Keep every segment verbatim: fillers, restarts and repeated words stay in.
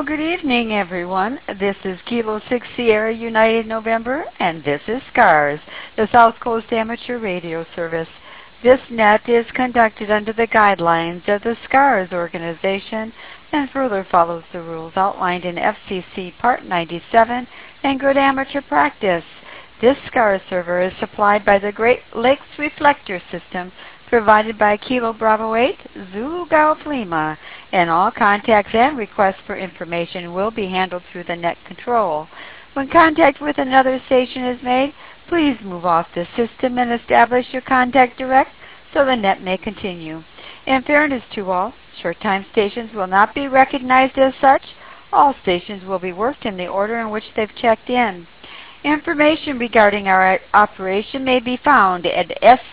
Well, good evening, everyone. This is Kilo six Sierra United November, and this is SCARS, the South Coast Amateur Radio Service. This net is conducted under the guidelines of the SCARS organization and further follows the rules outlined in F C C Part ninety-seven and Good Amateur Practice. This SCARS server is supplied by the Great Lakes Reflector System provided by Kilo Bravo eight, Zulu Golf Lima, and all contacts and requests for information will be handled through the net control. When contact with another station is made, please move off the system and establish your contact direct so the net may continue. In fairness to all, short-time stations will not be recognized as such. All stations will be worked in the order in which they've checked in. Information regarding our operation may be found at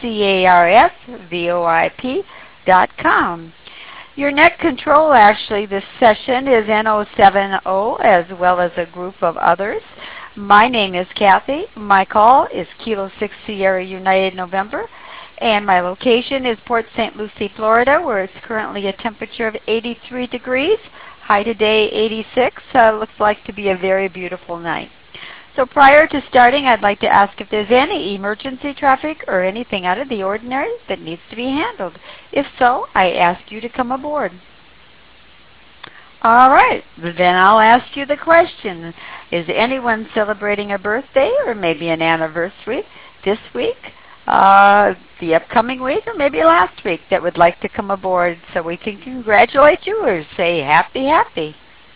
scarsvoip dot com. Your net control, actually, this session is N zero seven zero as well as a group of others. My name is Kathy. My call is Kilo six Sierra United November, and my location is Port Saint Lucie, Florida, where it's currently a temperature of eighty-three degrees. High today, eighty-six. Uh, looks like to be a very beautiful night. So prior to starting, I'd like to ask if there's any emergency traffic or anything out of the ordinary that needs to be handled. If so, I ask you to come aboard. All right, then I'll ask you the question. Is anyone celebrating a birthday or maybe an anniversary this week, uh, the upcoming week, or maybe last week that would like to come aboard so we can congratulate you or say happy, happy?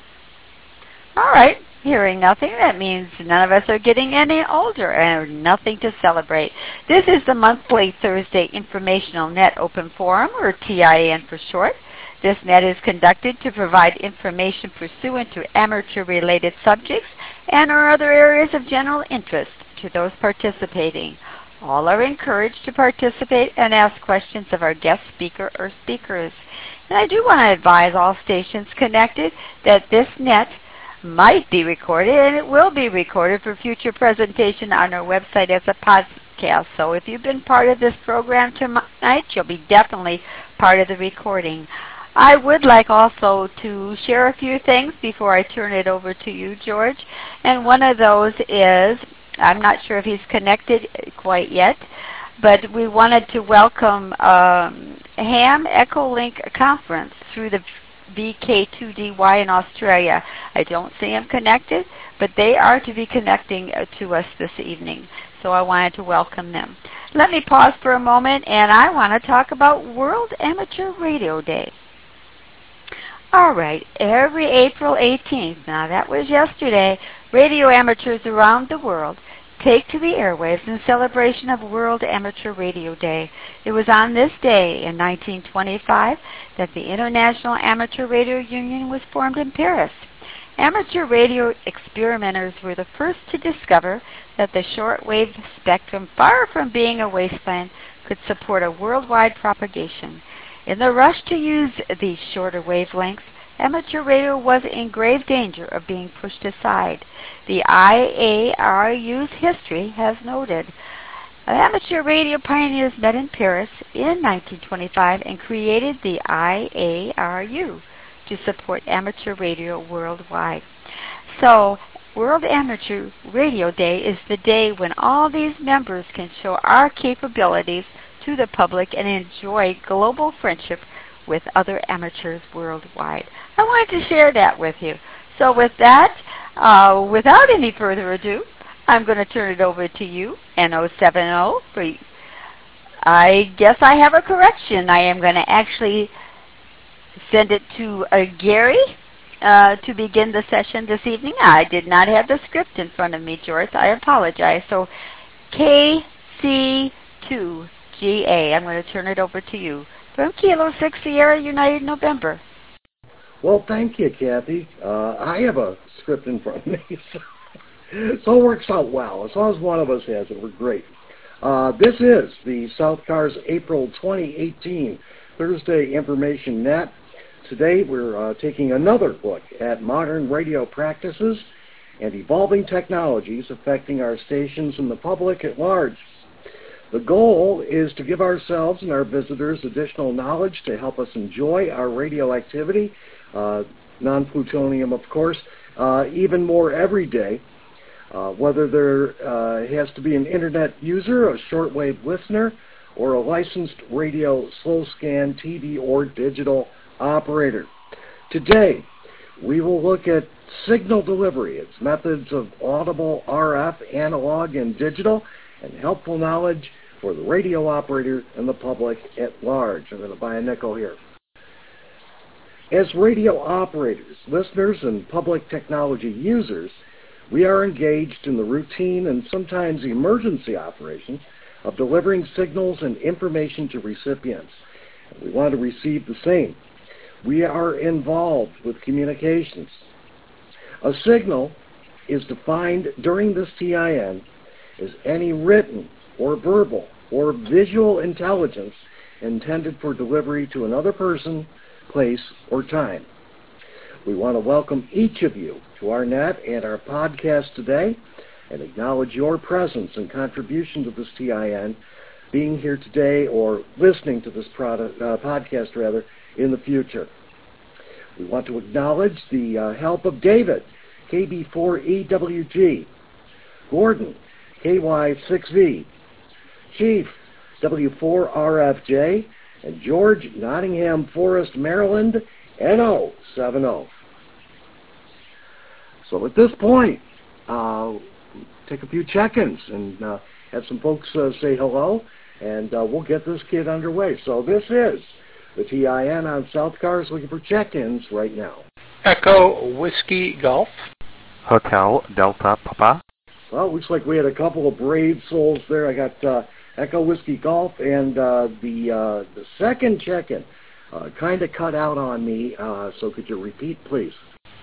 All right. Hearing nothing, that means none of us are getting any older and nothing to celebrate. This is the monthly Thursday Informational Net Open Forum, or T I N for short. This net is conducted to provide information pursuant to amateur-related subjects and or other areas of general interest to those participating. All are encouraged to participate and ask questions of our guest speaker or speakers. And I do want to advise all stations connected that this net might be recorded, and it will be recorded for future presentation on our website as a podcast. So if you've been part of this program tonight, you'll be definitely part of the recording. I would like also to share a few things before I turn it over to you, George. And one of those is, I'm not sure if he's connected quite yet, but we wanted to welcome um, Ham Echolink Conference through the V K two D Y in Australia. I don't see them connected, but they are to be connecting to us this evening. So I wanted to welcome them. Let me pause for a moment, and I want to talk about World Amateur Radio Day. All right, every April eighteenth, now that was yesterday, radio amateurs around the world take to the airwaves in celebration of World Amateur Radio Day. It was on this day in nineteen twenty-five that the International Amateur Radio Union was formed in Paris. Amateur radio experimenters were the first to discover that the shortwave spectrum, far from being a wasteland, could support a worldwide propagation. In the rush to use these shorter wavelengths, amateur radio was in grave danger of being pushed aside. The I A R U's history has noted. Amateur radio pioneers met in Paris in nineteen twenty-five and created the I A R U to support amateur radio worldwide. So, World Amateur Radio Day is the day when all these members can show our capabilities to the public and enjoy global friendship with other amateurs worldwide. I wanted to share that with you. So with that, uh, without any further ado, I'm going to turn it over to you, N zero seven zero. For, I guess I have a correction. I am going to actually send it to uh, Gary uh, to begin the session this evening. I did not have the script in front of me, George. I apologize. So K C two G A, I'm going to turn it over to you. From Kilo six Sierra United November. Well, thank you, Kathy. Uh, I have a script in front of me, so, so it works out well. As long as one of us has it, we're great. Uh, this is the South Cars April twenty eighteen Thursday Information Net. Today we're uh, taking another look at modern radio practices and evolving technologies affecting our stations and the public at large. The goal is to give ourselves and our visitors additional knowledge to help us enjoy our radio activity. Uh, non-plutonium, of course, uh, even more every day. Uh, whether there uh, has to be an internet user, a shortwave listener, or a licensed radio slow scan, T V, or digital operator. Today, we will look at signal delivery, its methods of audible, R F, analog, and digital, and helpful knowledge for the radio operator and the public at large. I'm going to buy a nickel here. As radio operators, listeners, and public technology users, we are engaged in the routine and sometimes emergency operations of delivering signals and information to recipients. We want to receive the same. We are involved with communications. A signal is defined during this T I N as any written or verbal or visual intelligence intended for delivery to another person, place, or time. We want to welcome each of you to our net and our podcast today and acknowledge your presence and contribution to this T I N, being here today or listening to this product, uh, podcast rather, in the future. We want to acknowledge the uh, help of David, K B four E W G, Gordon, K Y six V, Chief, W four R F J, and George, Nottingham Forest, Maryland, N O seven O. So at this point, uh, take a few check-ins and uh, have some folks uh, say hello, and uh, we'll get this kid underway. So this is the T I N on South Cars looking for check-ins right now. Echo Whiskey Golf. Hotel Delta Papa. Well, it looks like we had a couple of brave souls there. I got uh, Echo Whiskey Golf, and uh, the uh, the second check-in uh, kind of cut out on me, uh, so could you repeat, please?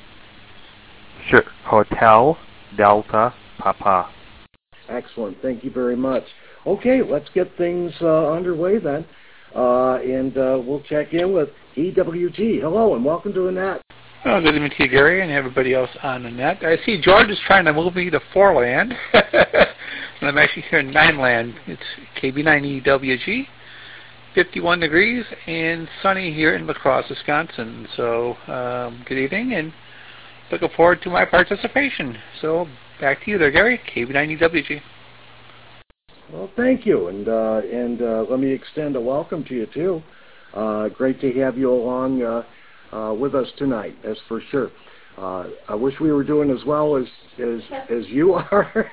Sure. Hotel Delta Papa. Excellent. Thank you very much. Okay, let's get things uh, underway then, uh, and uh, we'll check in with E W G. Hello, and welcome to the net. Oh, good evening to you, Gary, and everybody else on the net. I see George is trying to move me to four land, and I'm actually here in nine land. It's K B nine E W G, fifty-one degrees, and sunny here in La Crosse, Wisconsin. So, um, good evening, and looking forward to my participation. So, back to you there, Gary, K B nine E W G. Well, thank you, and uh, and uh, let me extend a welcome to you, too. Uh, great to have you along uh, uh, with us tonight, that's for sure. Uh, I wish we were doing as well as as, as you are.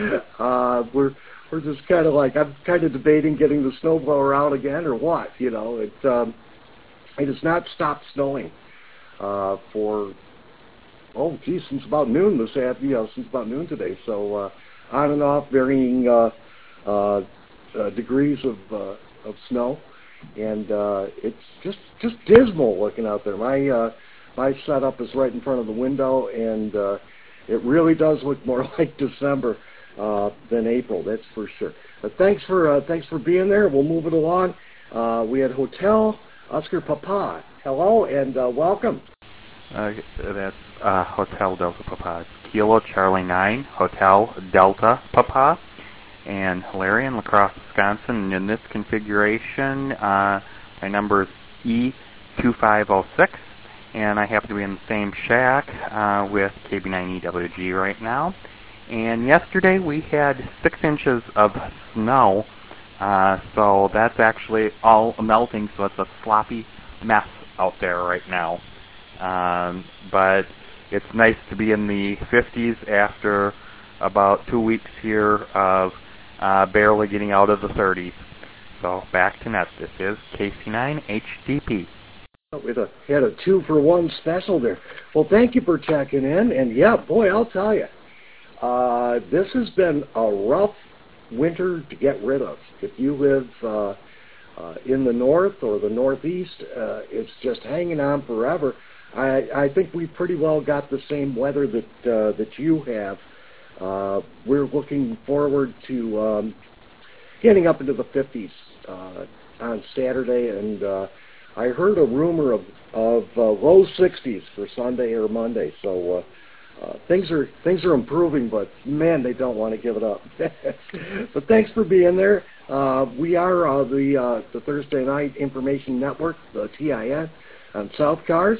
uh, we're we're just kind of like, I'm kind of debating getting the snowblower out again or what, you know. It, um, it has not stopped snowing uh, for... Oh, geez, since about noon this afternoon, you know, since about noon today. So uh, on and off, varying uh, uh, uh, degrees of uh, of snow, and uh, it's just just dismal looking out there. My uh, my setup is right in front of the window, and uh, it really does look more like December uh, than April. That's for sure. But thanks for uh, thanks for being there. We'll move it along. Uh, we had Hotel Oscar Papa. Hello and uh, welcome. Uh, that's uh, Hotel Delta Papa. Kilo Charlie nine, Hotel Delta Papa. And Larry in La Crosse, Wisconsin. And in this configuration, uh, my number is E two five zero six. And I happen to be in the same shack uh, with K B nine E W G right now. And yesterday we had six inches of snow. Uh, so that's actually all melting, so it's a sloppy mess out there right now. Um, but it's nice to be in the fifties after about two weeks here of uh, barely getting out of the thirties. So back to net. This is K C nine H D P. We had a two-for-one special there. Well, thank you for checking in. And, yeah, boy, I'll tell you, uh, this has been a rough winter to get rid of. If you live uh, uh, in the north or the northeast, uh, it's just hanging on forever. I, I think we pretty well got the same weather that uh, that you have. Uh, we're looking forward to um, getting up into the fifties uh, on Saturday, and uh, I heard a rumor of of uh, low sixties for Sunday or Monday. So uh, uh, things are things are improving, but man, they don't want to give it up. But thanks for being there. Uh, we are uh, the uh, the Thursday Night Information Network, the T I N, on South Cars.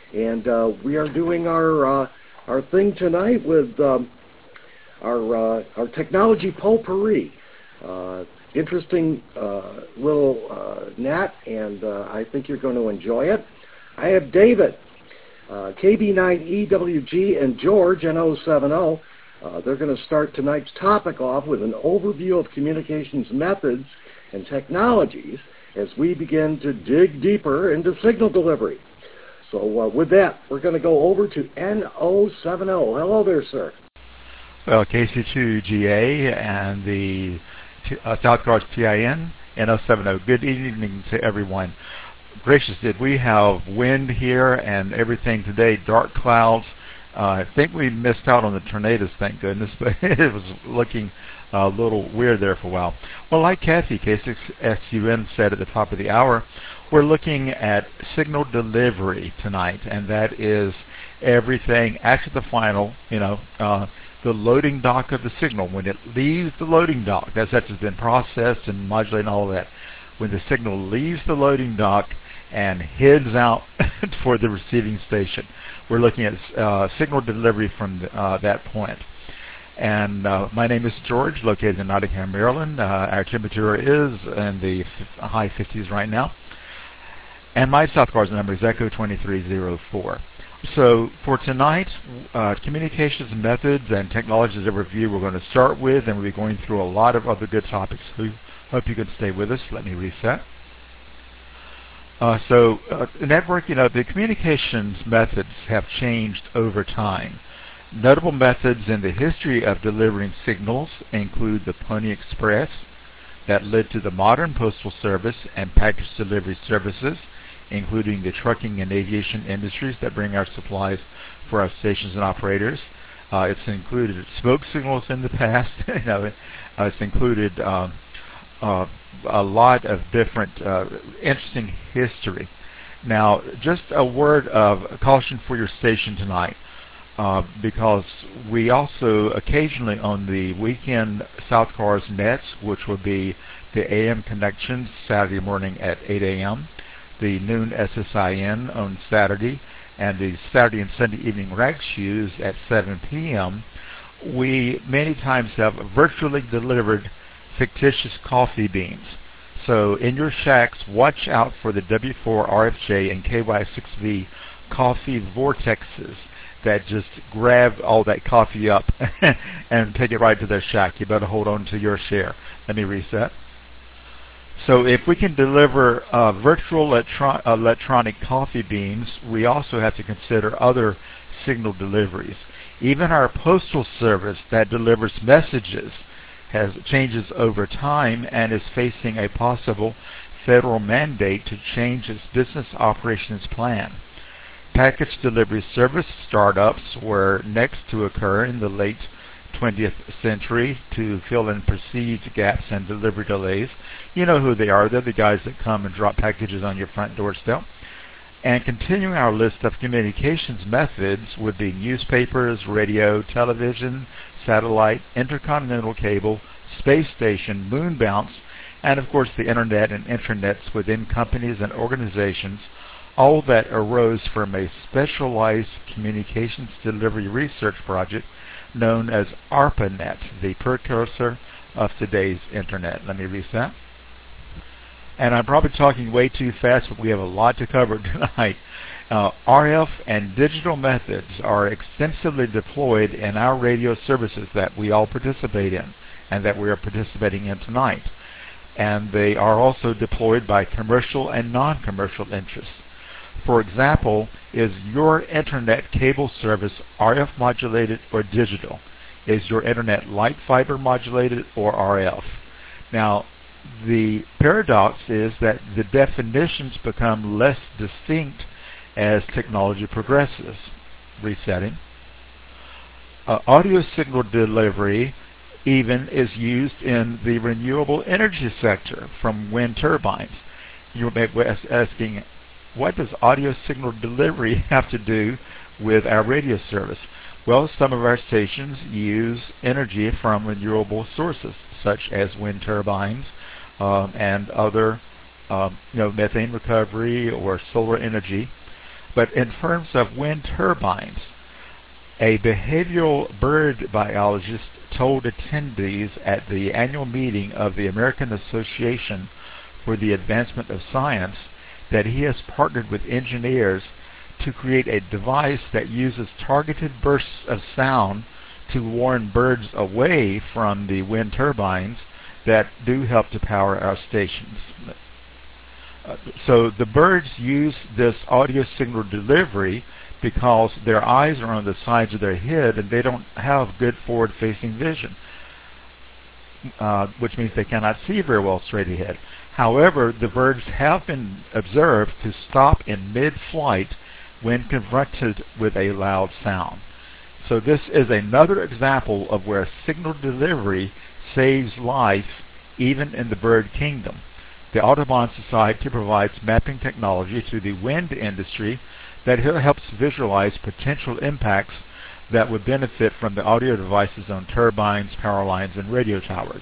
And uh, we are doing our uh, our thing tonight with um, our uh, our technology potpourri. Uh, interesting uh, little uh, Nat, and uh, I think you're going to enjoy it. I have David, uh, K B nine E W G, and George, N O seven O. Uh, they're going to start tonight's topic off with an overview of communications methods and technologies as we begin to dig deeper into signal delivery. So uh, with that, we're going to go over to N O seven O. Hello there, sir. Well, K C two G A and the uh, South Cars T I N, N O seven O. Good evening to everyone. Gracious, did we have wind here and everything today, dark clouds. Uh, I think we missed out on the tornadoes, thank goodness, but it was looking a little weird there for a while. Well, like Kathy, K six S U N, said at the top of the hour, we're looking at signal delivery tonight, and that is everything after the final, you know, uh, the loading dock of the signal. When it leaves the loading dock, that's, that's been processed and modulated and all of that. When the signal leaves the loading dock and heads out for the receiving station, we're looking at uh, signal delivery from the, uh, that point. And uh, my name is George, located in Nottingham, Maryland. Uh, our temperature is in the f- high fifties right now. And my South Cars number is Echo two three zero four. So for tonight, uh, communications methods and technologies overview we're going to start with, and we'll be going through a lot of other good topics. So hope you can stay with us. Let me reset. Uh, so uh, network, you know, the communications methods have changed over time. Notable methods in the history of delivering signals include the Pony Express that led to the modern postal service and package delivery services, including the trucking and aviation industries that bring our supplies for our stations and operators. Uh, it's included smoke signals in the past. you know, uh, it's included um, uh, a lot of different uh, interesting history. Now, just a word of caution for your station tonight, uh, because we also occasionally on the weekend South Cars Nets, which will be the A M connections Saturday morning at eight a.m., the noon S S I N on Saturday, and the Saturday and Sunday evening rag shoes at seven p.m., we many times have virtually delivered fictitious coffee beans. So in your shacks, watch out for the W four R F J and K Y six V coffee vortexes that just grab all that coffee up and take it right to their shack. You better hold on to your share. Let me reset. So if we can deliver uh, virtual electro- electronic coffee beans, we also have to consider other signal deliveries. Even our postal service that delivers messages has changes over time and is facing a possible federal mandate to change its business operations plan. Package delivery service startups were next to occur in the late twentieth century to fill in perceived gaps and delivery delays. You know who they are. They're the guys that come and drop packages on your front doorstep. And continuing our list of communications methods would be newspapers, radio, television, satellite, intercontinental cable, space station, moon bounce, and of course the internet and intranets within companies and organizations, all that arose from a specialized communications delivery research project known as ARPANET, the precursor of today's internet. Let me reset. And I'm probably talking way too fast, but we have a lot to cover tonight. Uh, R F and digital methods are extensively deployed in our radio services that we all participate in and that we are participating in tonight. And they are also deployed by commercial and non-commercial interests. For example, is your internet cable service R F modulated or digital? Is your internet light fiber modulated or R F? Now, the paradox is that the definitions become less distinct as technology progresses. Resetting. Uh, audio signal delivery even is used in the renewable energy sector from wind turbines. You may be asking, what does audio signal delivery have to do with our radio service? Well, some of our stations use energy from renewable sources, such as wind turbines um, and other, um, you know, methane recovery or solar energy. But in terms of wind turbines, a behavioral bird biologist told attendees at the annual meeting of the American Association for the Advancement of Science that he has partnered with engineers to create a device that uses targeted bursts of sound to warn birds away from the wind turbines that do help to power our stations. Uh, so the birds use this audio signal delivery because their eyes are on the sides of their head and they don't have good forward-facing vision, uh, which means they cannot see very well straight ahead. However, the birds have been observed to stop in mid-flight when confronted with a loud sound. So this is another example of where signal delivery saves life even in the bird kingdom. The Audubon Society provides mapping technology to the wind industry that helps visualize potential impacts that would benefit from the audio devices on turbines, power lines, and radio towers.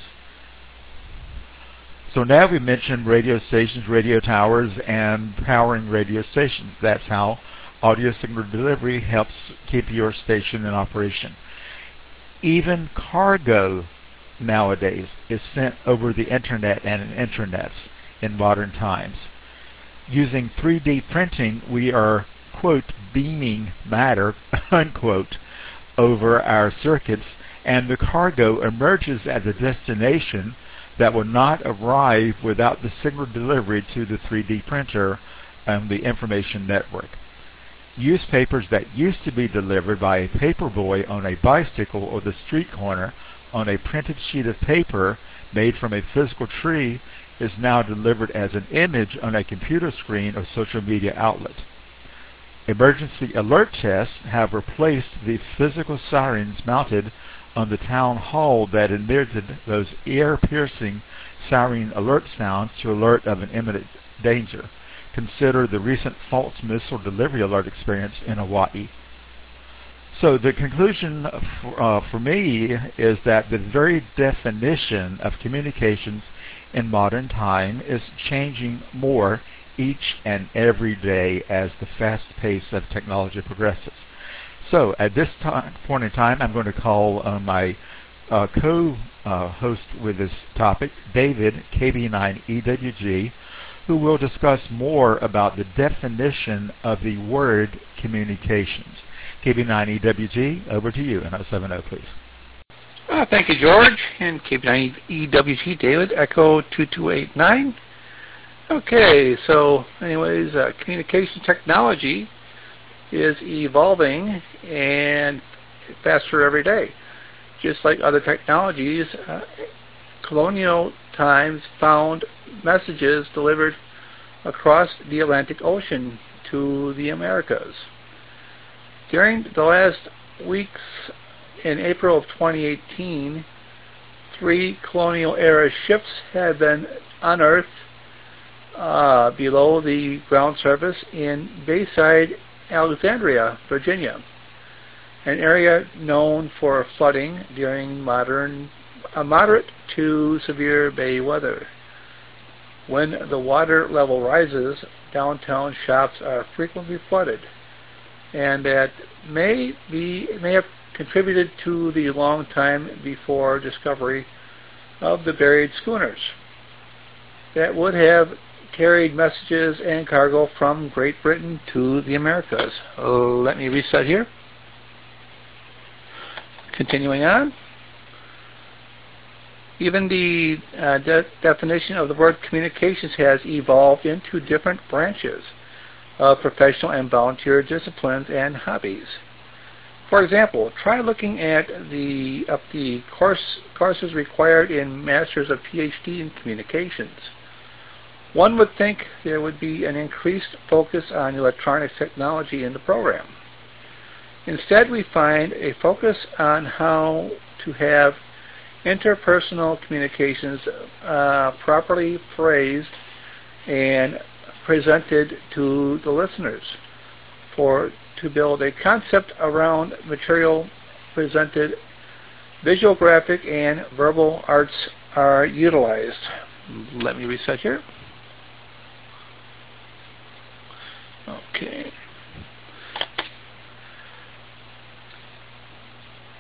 So now we mentioned radio stations, radio towers, and powering radio stations. That's how audio signal delivery helps keep your station in operation. Even cargo nowadays is sent over the internet and intranets in modern times. Using three D printing, we are, quote, beaming matter, unquote, over our circuits, and the cargo emerges as a destination that will not arrive without the signal delivery to the three D printer and the information network. Newspapers that used to be delivered by a paperboy on a bicycle or the street corner on a printed sheet of paper made from a physical tree is now delivered as an image on a computer screen or social media outlet. Emergency alert tests have replaced the physical sirens mounted on the town hall that emitted those ear-piercing siren alert sounds to alert of an imminent danger. Consider the recent false missile delivery alert experience in Hawaii. So the conclusion for, uh, for me is that the very definition of communications in modern time is changing more each and every day as the fast pace of technology progresses. So at this time, point in time, I'm going to call uh, my uh, co-host uh, with this topic, David, K B nine E W G, who will discuss more about the definition of the word communications. K B nine E W G, over to you, N O seven zero, please. Uh, thank you, George, and K B nine E W G, David, Echo two two eight nine. Okay, so anyways, uh, communication technology is evolving and faster every day. Just like other technologies, uh, colonial times found messages delivered across the Atlantic Ocean to the Americas. During the last weeks in April of twenty eighteen, three colonial era ships have been unearthed uh, below the ground surface in Bayside, Alexandria, Virginia, an area known for flooding during modern, uh, moderate to severe bay weather. When the water level rises, downtown shops are frequently flooded, and that may be may have contributed to the long time before discovery of the buried schooners that would have carried messages and cargo from Great Britain to the Americas. Oh, let me reset here. Continuing on. Even the uh, de- definition of the word communications has evolved into different branches of professional and volunteer disciplines and hobbies. For example, try looking at the up the course courses required in Masters of P H D in Communications. One would think there would be an increased focus on electronic technology in the program. Instead, we find a focus on how to have interpersonal communications uh, properly phrased and presented to the listeners, for to build a concept around material presented. Visual, graphic, and verbal arts are utilized. Let me reset here. Okay.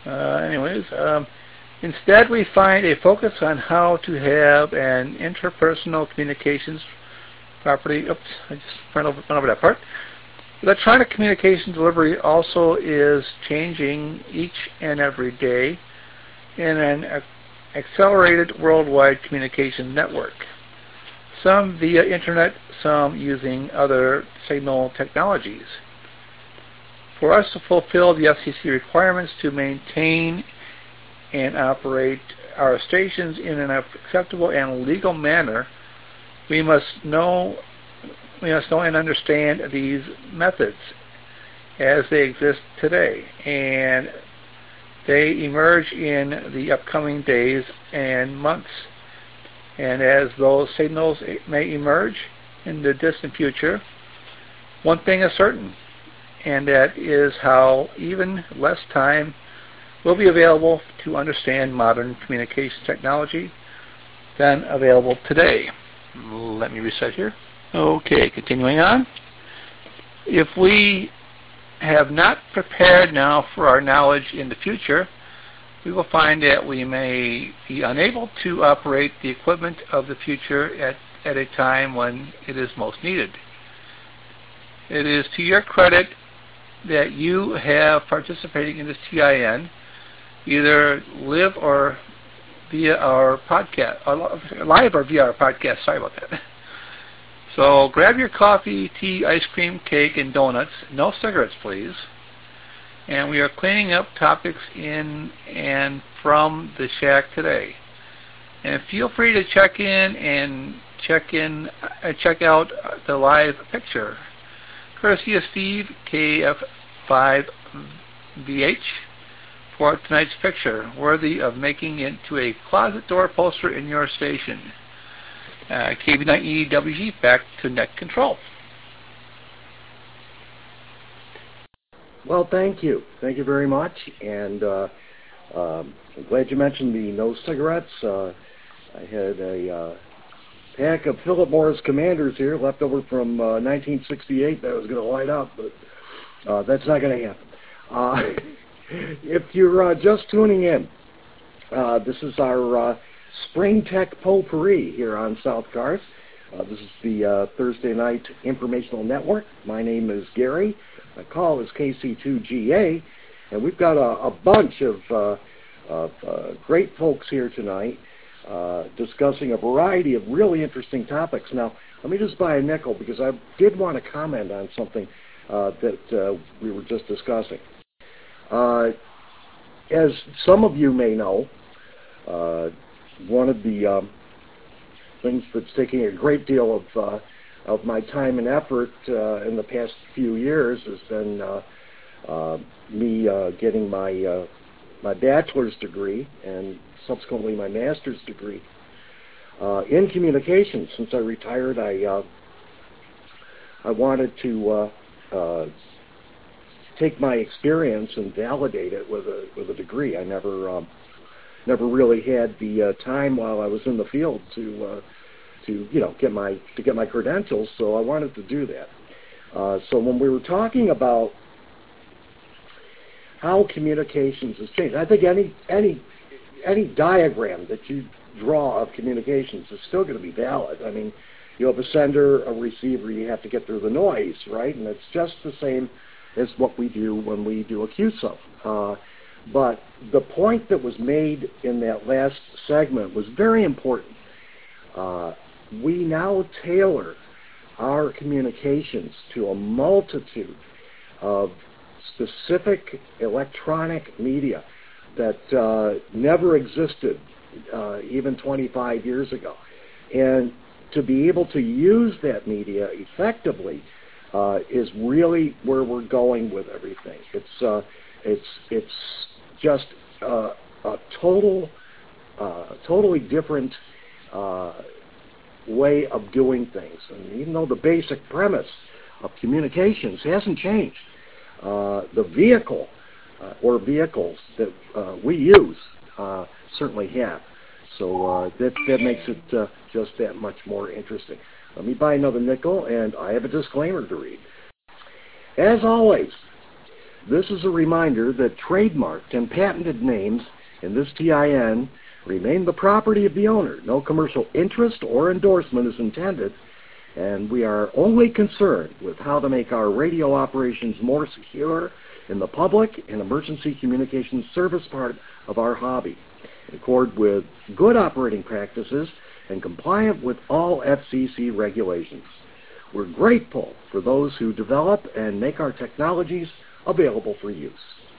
Uh, anyways, um, instead we find a focus on how to have an interpersonal communications property. Oops, I just went over, went over that part. Electronic communication delivery also is changing each and every day in an ac- accelerated worldwide communication network. Some via internet, some using other signal technologies. For us to fulfill the F C C requirements to maintain and operate our stations in an acceptable and legal manner, we must know we must know and understand these methods as they exist today, and they emerge in the upcoming days and months. And as those signals may emerge in the distant future, one thing is certain, and that is how even less time will be available to understand modern communication technology than available today. Let me reset here. Okay, continuing on. If we have not prepared now for our knowledge in the future, we will find that we may be unable to operate the equipment of the future at, at a time when it is most needed. It is to your credit that you have participating in this T I N, either live or via our podcast, or live or via our podcast. Sorry about that. So grab your coffee, tea, ice cream, cake, and donuts. No cigarettes, please. And we are cleaning up topics in and from the shack today. And feel free to check in and check in, uh, check out the live picture, courtesy of Steve K F five V H, for tonight's picture, worthy of making it to a closet door poster in your station. Uh, K B nine E W G, back to net control. Well, thank you. Thank you very much. And uh, um, I'm glad you mentioned the no cigarettes. Uh, I had a uh, pack of Philip Morris Commanders here, left over from uh, nineteen sixty-eight, that I was going to light up, but uh, that's not going to happen. Uh, if you're uh, just tuning in, uh, this is our uh, Spring Tech Potpourri here on South Cars. Uh, this is the uh, Thursday Night Informational Network. My name is Gary. My call is K C two G A, and we've got a, a bunch of, uh, of uh, great folks here tonight uh, discussing a variety of really interesting topics. Now, let me just buy a nickel because I did want to comment on something uh, that uh, we were just discussing. Uh, as some of you may know, uh, one of the um, things that's taking a great deal of uh, of my time and effort uh, in the past few years has been uh, uh, me uh, getting my uh, my bachelor's degree and subsequently my master's degree uh, in communications. Since I retired, I uh, I wanted to uh, uh, take my experience and validate it with a with a degree. I never um, never really had the uh, time while I was in the field to uh, to you know get my to get my credentials, so I wanted to do that. Uh, so when we were talking about how communications has changed, I think any any any diagram that you draw of communications is still going to be valid. I mean, you have a sender, a receiver, you have to get through the noise, right? And it's just the same as what we do when we do a Q S O. Uh, but the point that was made in that last segment was very important. Uh, we now tailor our communications to a multitude of specific electronic media that uh, never existed uh, even twenty-five years ago. And to be able to use that media effectively uh, is really where we're going with everything. It's uh, it's it's just uh, a total, uh, totally different uh, way of doing things. And even though the basic premise of communications hasn't changed, uh, the vehicle uh, or vehicles that uh, we use uh, certainly have. So uh, that that makes it uh, just that much more interesting. Let me buy another nickel, and I have a disclaimer to read. As always, This is a reminder that trademarked and patented names in this T I N remain the property of the owner. No commercial interest or endorsement is intended, and we are only concerned with how to make our radio operations more secure in the public and emergency communications service part of our hobby, in accord with good operating practices and compliant with all F C C regulations. We're grateful for those who develop and make our technologies available for use.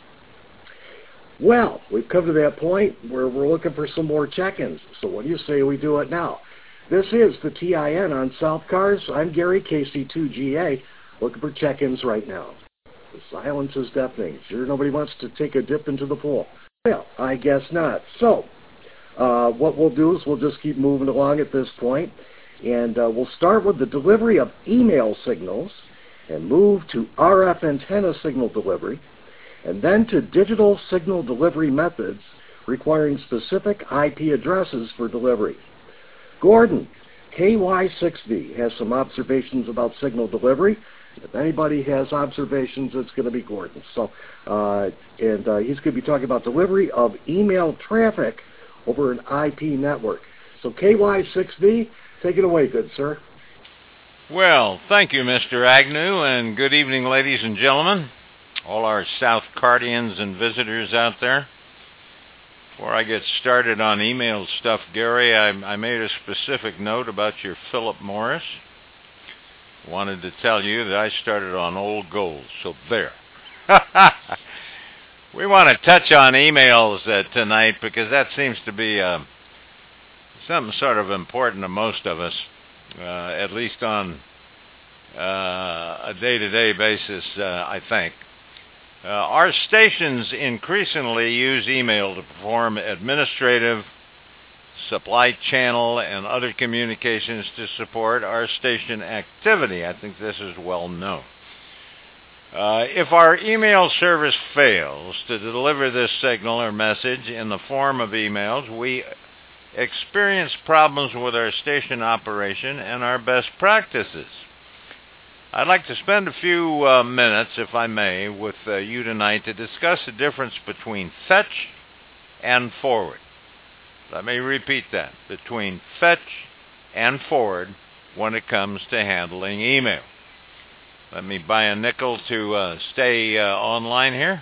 Well, we've come to that point where we're looking for some more check-ins, so what do you say we do it now? This is the T I N on South Cars. I'm Gary, K C two G A, looking for check-ins right now. The silence is deafening. Sure nobody wants to take a dip into the pool. Well, I guess not. So, uh, what we'll do is we'll just keep moving along at this point, and uh, we'll start with the delivery of email signals and move to R F antenna signal delivery, and then to digital signal delivery methods requiring specific I P addresses for delivery. Gordon, K Y six V, has some observations about signal delivery. If anybody has observations, it's going to be Gordon. So, uh, and uh, he's going to be talking about delivery of email traffic over an I P network. So, K Y six V, take it away, good sir. Well, thank you, Mister Agnew, and good evening, ladies and gentlemen, all our South Cardians and visitors out there. Before I get started on email stuff, Gary, I, I made a specific note about your Philip Morris. Wanted to tell you that I started on old gold, so there. We want to touch on emails uh, tonight because that seems to be uh, something sort of important to most of us, uh, at least on uh, a day-to-day basis, uh, I think. Uh, our stations increasingly use email to perform administrative, supply channel, and other communications to support our station activity. I think this is well known. Uh, if our email service fails to deliver this signal or message in the form of emails, we experience problems with our station operation and our best practices. I'd like to spend a few uh, minutes, if I may, with uh, you tonight to discuss the difference between fetch and forward. Let me repeat that, between fetch and forward when it comes to handling email. Let me buy a nickel to uh, stay uh, online here.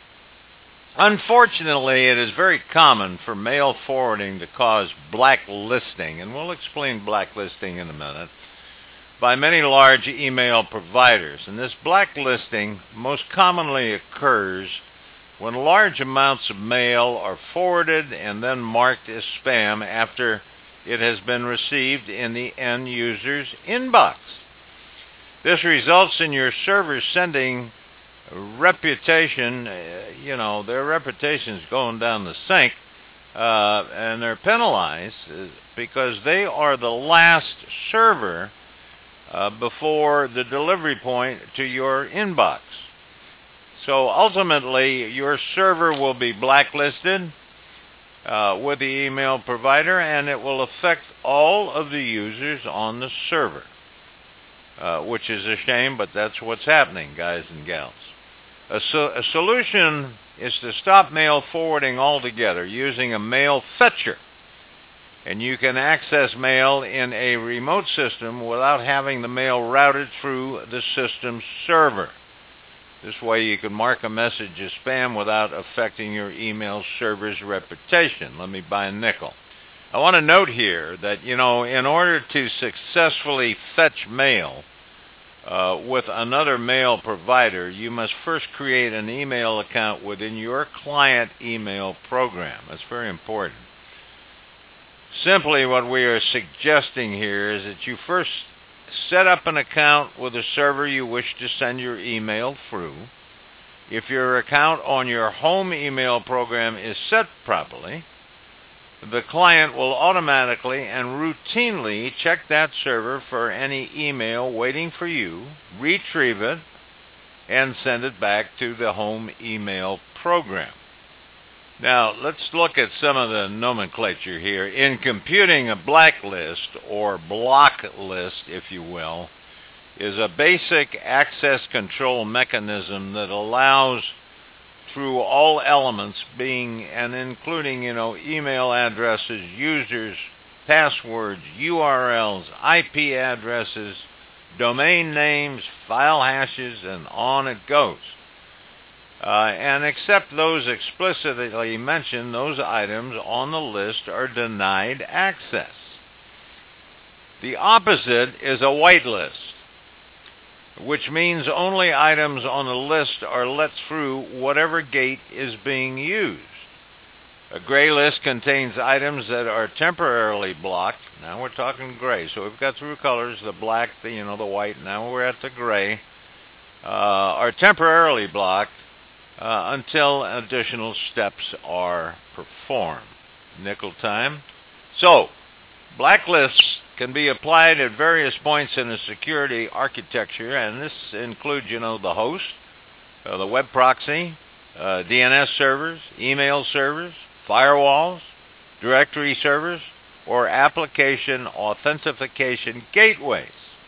Unfortunately, it is very common for mail forwarding to cause blacklisting, and we'll explain blacklisting in a minute, by many large email providers. And this blacklisting most commonly occurs when large amounts of mail are forwarded and then marked as spam after it has been received in the end user's inbox. This results in your server sending reputation, uh, you know, their reputation's going down the sink, uh, and they're penalized because they are the last server uh, before the delivery point to your inbox. So ultimately, your server will be blacklisted uh, with the email provider, and it will affect all of the users on the server, uh, which is a shame, but that's what's happening, guys and gals. A, so- a solution is to stop mail forwarding altogether using a mail fetcher, and you can access mail in a remote system without having the mail routed through the system's server. This way you can mark a message as spam without affecting your email server's reputation. Let me buy a nickel. I want to note here that, you know, in order to successfully fetch mail uh, with another mail provider, you must first create an email account within your client email program. That's very important. Simply what we are suggesting here is that you first set up an account with a server you wish to send your email through. If your account on your home email program is set properly, the client will automatically and routinely check that server for any email waiting for you, retrieve it, and send it back to the home email program. Now, let's look at some of the nomenclature here. In computing a blacklist, or block list, if you will, is a basic access control mechanism that allows through all elements being and including, you know, email addresses, users, passwords, U R Ls, I P addresses, domain names, file hashes, and on it goes. Uh, and except those explicitly mentioned, those items on the list are denied access. The opposite is a whitelist, which means only items on the list are let through whatever gate is being used. A gray list contains items that are temporarily blocked. Now we're talking gray, so we've got three colors, the black, the, you know, the white, now we're at the gray, uh, are temporarily blocked uh, until additional steps are performed. Nickel time. So, blacklists can be applied at various points in a security architecture, and this includes, you know, the host, uh, the web proxy, uh, D N S servers, email servers, firewalls, directory servers, or application authentication gateways.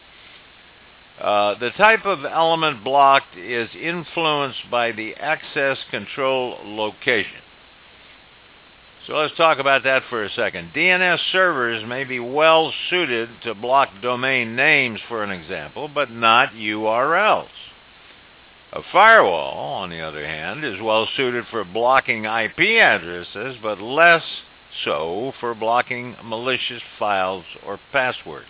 Uh, the type of element blocked is influenced by the access control location. So let's talk about that for a second. D N S servers may be well suited to block domain names, for an example, but not U R Ls. A firewall, on the other hand, is well suited for blocking I P addresses, but less so for blocking malicious files or passwords.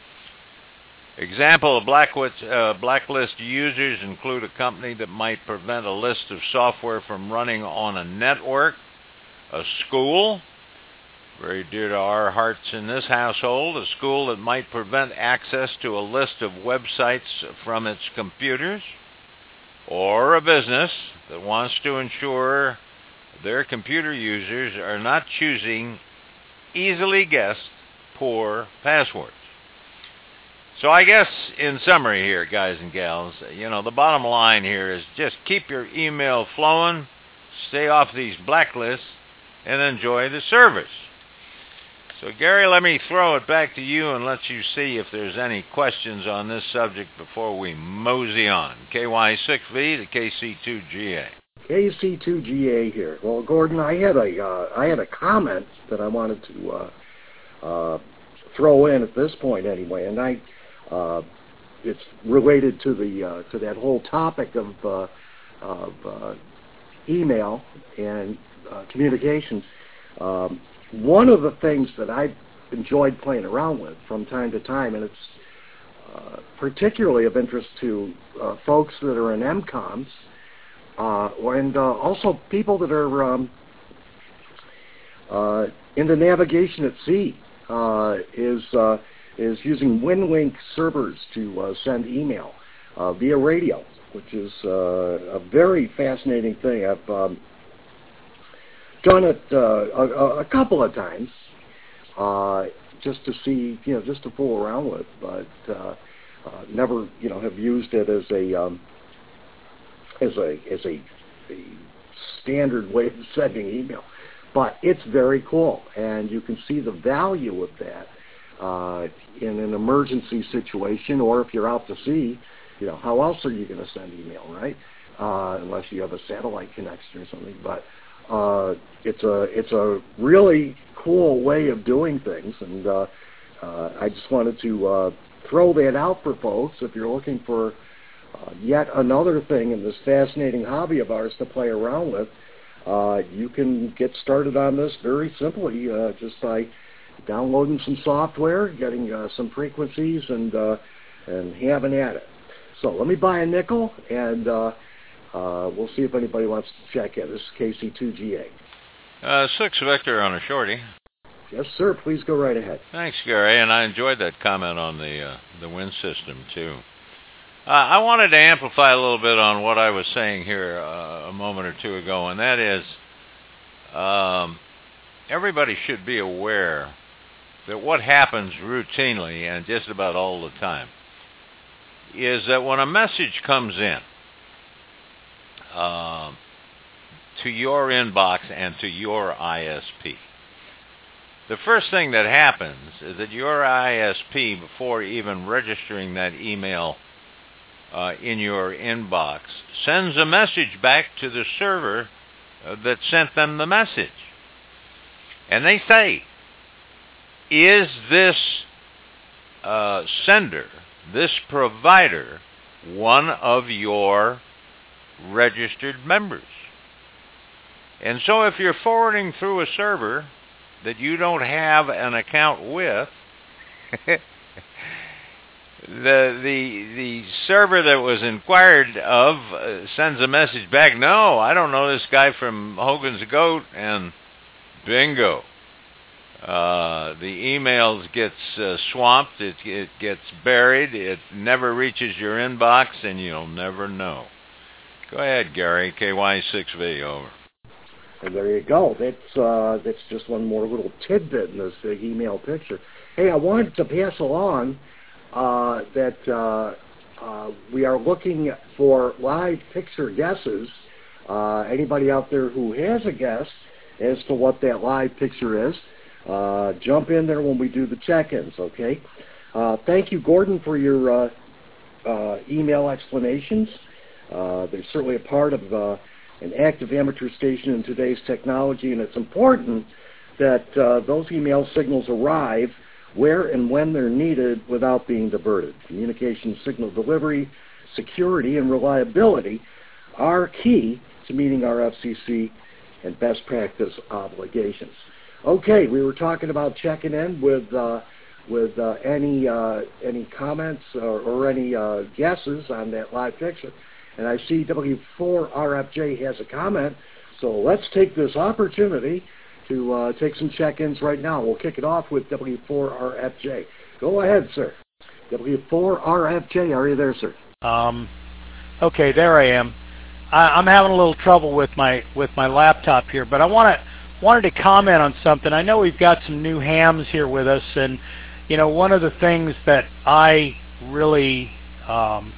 Example of blacklist, uh, blacklist users include a company that might prevent a list of software from running on a network, a school, very dear to our hearts in this household, a school that might prevent access to a list of websites from its computers, or a business that wants to ensure their computer users are not choosing easily guessed poor passwords. So I guess in summary here, guys and gals, you know, the bottom line here is just keep your email flowing, stay off these blacklists, and enjoy the service. So Gary, let me throw it back to you and let you see if there's any questions on this subject before we mosey on. K Y six V to K C two G A. K C two G A here. Well, Gordon, I had a uh, I had a comment that I wanted to uh, uh, throw in at this point anyway, and I uh, it's related to the uh, to that whole topic of uh, of uh, email and uh, communications. Um, one of the things that I've enjoyed playing around with from time to time, and it's uh, particularly of interest to uh, folks that are in M COMs, uh, and uh, also people that are um, uh, into navigation at sea, uh, is uh, is using WinLink servers to uh, send email uh, via radio, which is uh, a very fascinating thing. I've um, done it uh, a, a couple of times, uh, just to see, you know, just to fool around with, but uh, uh, never, you know, have used it as a um, as a as a, a standard way of sending email. But it's very cool, and you can see the value of that uh, in an emergency situation, or if you're out to sea, you know, how else are you going to send email, right? Uh, unless you have a satellite connection or something. But uh, it's a it's a really cool way of doing things, and uh, uh, I just wanted to uh, throw that out for folks. If you're looking for uh, yet another thing in this fascinating hobby of ours to play around with, uh, you can get started on this very simply uh, just by downloading some software, getting uh, some frequencies, and uh, and having at it. So let me buy a nickel, and uh, uh, we'll see if anybody wants to check in. This is K C two G A. Uh, six Victor on a shorty. Yes, sir. Please go right ahead. Thanks, Gary, and I enjoyed that comment on the uh, the wind system too. Uh, I wanted to amplify a little bit on what I was saying here uh, a moment or two ago, and that is um, everybody should be aware that what happens routinely and just about all the time is that when a message comes in uh, to your inbox and to your I S P, the first thing that happens is that your I S P, before even registering that email uh, in your inbox, sends a message back to the server uh, that sent them the message. And they say, is this uh, sender, this provider, one of your registered members? And so if you're forwarding through a server that you don't have an account with, the the the server that was inquired of uh, sends a message back, no, I don't know this guy from Hogan's Goat, and bingo. Uh, the email gets uh, swamped, it, it gets buried, it never reaches your inbox, and you'll never know. Go ahead, Gary, K Y six V, over. And there you go. That's uh, that's just one more little tidbit in this uh, email picture. Hey, I wanted to pass along uh, that uh, uh, we are looking for live picture guesses. Uh, anybody out there who has a guess as to what that live picture is, uh, jump in there when we do the check-ins, okay? Uh, thank you, Gordon, for your uh, uh, email explanations. Uh, they're certainly a part of uh, an active amateur station in today's technology, and it's important that uh, those email signals arrive where and when they're needed without being diverted. Communication signal delivery, security, and reliability are key to meeting our F C C and best practice obligations. Okay, we were talking about checking in with uh, with uh, any uh, any comments or, or any uh, guesses on that live picture. And I see W four R F J has a comment, so let's take this opportunity to uh, take some check-ins right now. We'll kick it off with W four R F J. Go ahead, sir. W four R F J, are you there, sir? Um, okay, there I am. I, I'm having a little trouble with my with my laptop here, but I want to wanted to comment on something. I know we've got some new hams here with us, and you know, one of the things that I really um,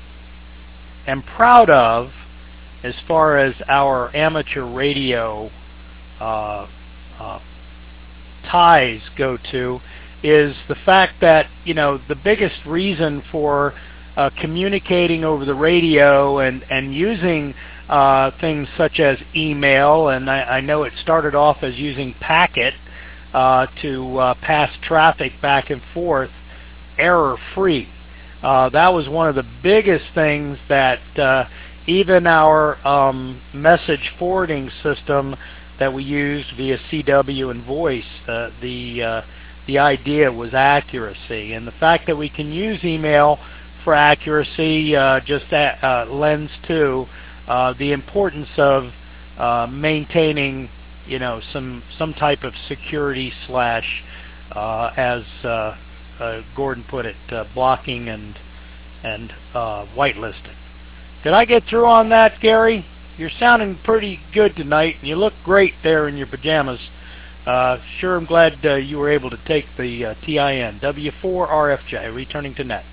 am proud of as far as our amateur radio uh, uh, ties go to is the fact that, you know, the biggest reason for uh, communicating over the radio and, and using uh, things such as email, and I, I know it started off as using packet uh, to uh, pass traffic back and forth error-free. Uh, that was one of the biggest things that uh, even our um, message forwarding system that we used via C W and voice, uh, the uh, the idea was accuracy. And the fact that we can use email for accuracy uh, just uh, lends to uh, the importance of uh, maintaining, you know, some some type of security slash, uh, as uh, Uh, Gordon put it, uh, blocking and and uh, whitelisting. Did I get through on that, Gary? You're sounding pretty good tonight, and you look great there in your pajamas. Uh, sure, I'm glad uh, you were able to take the uh, T I N. W four R F J, returning to net.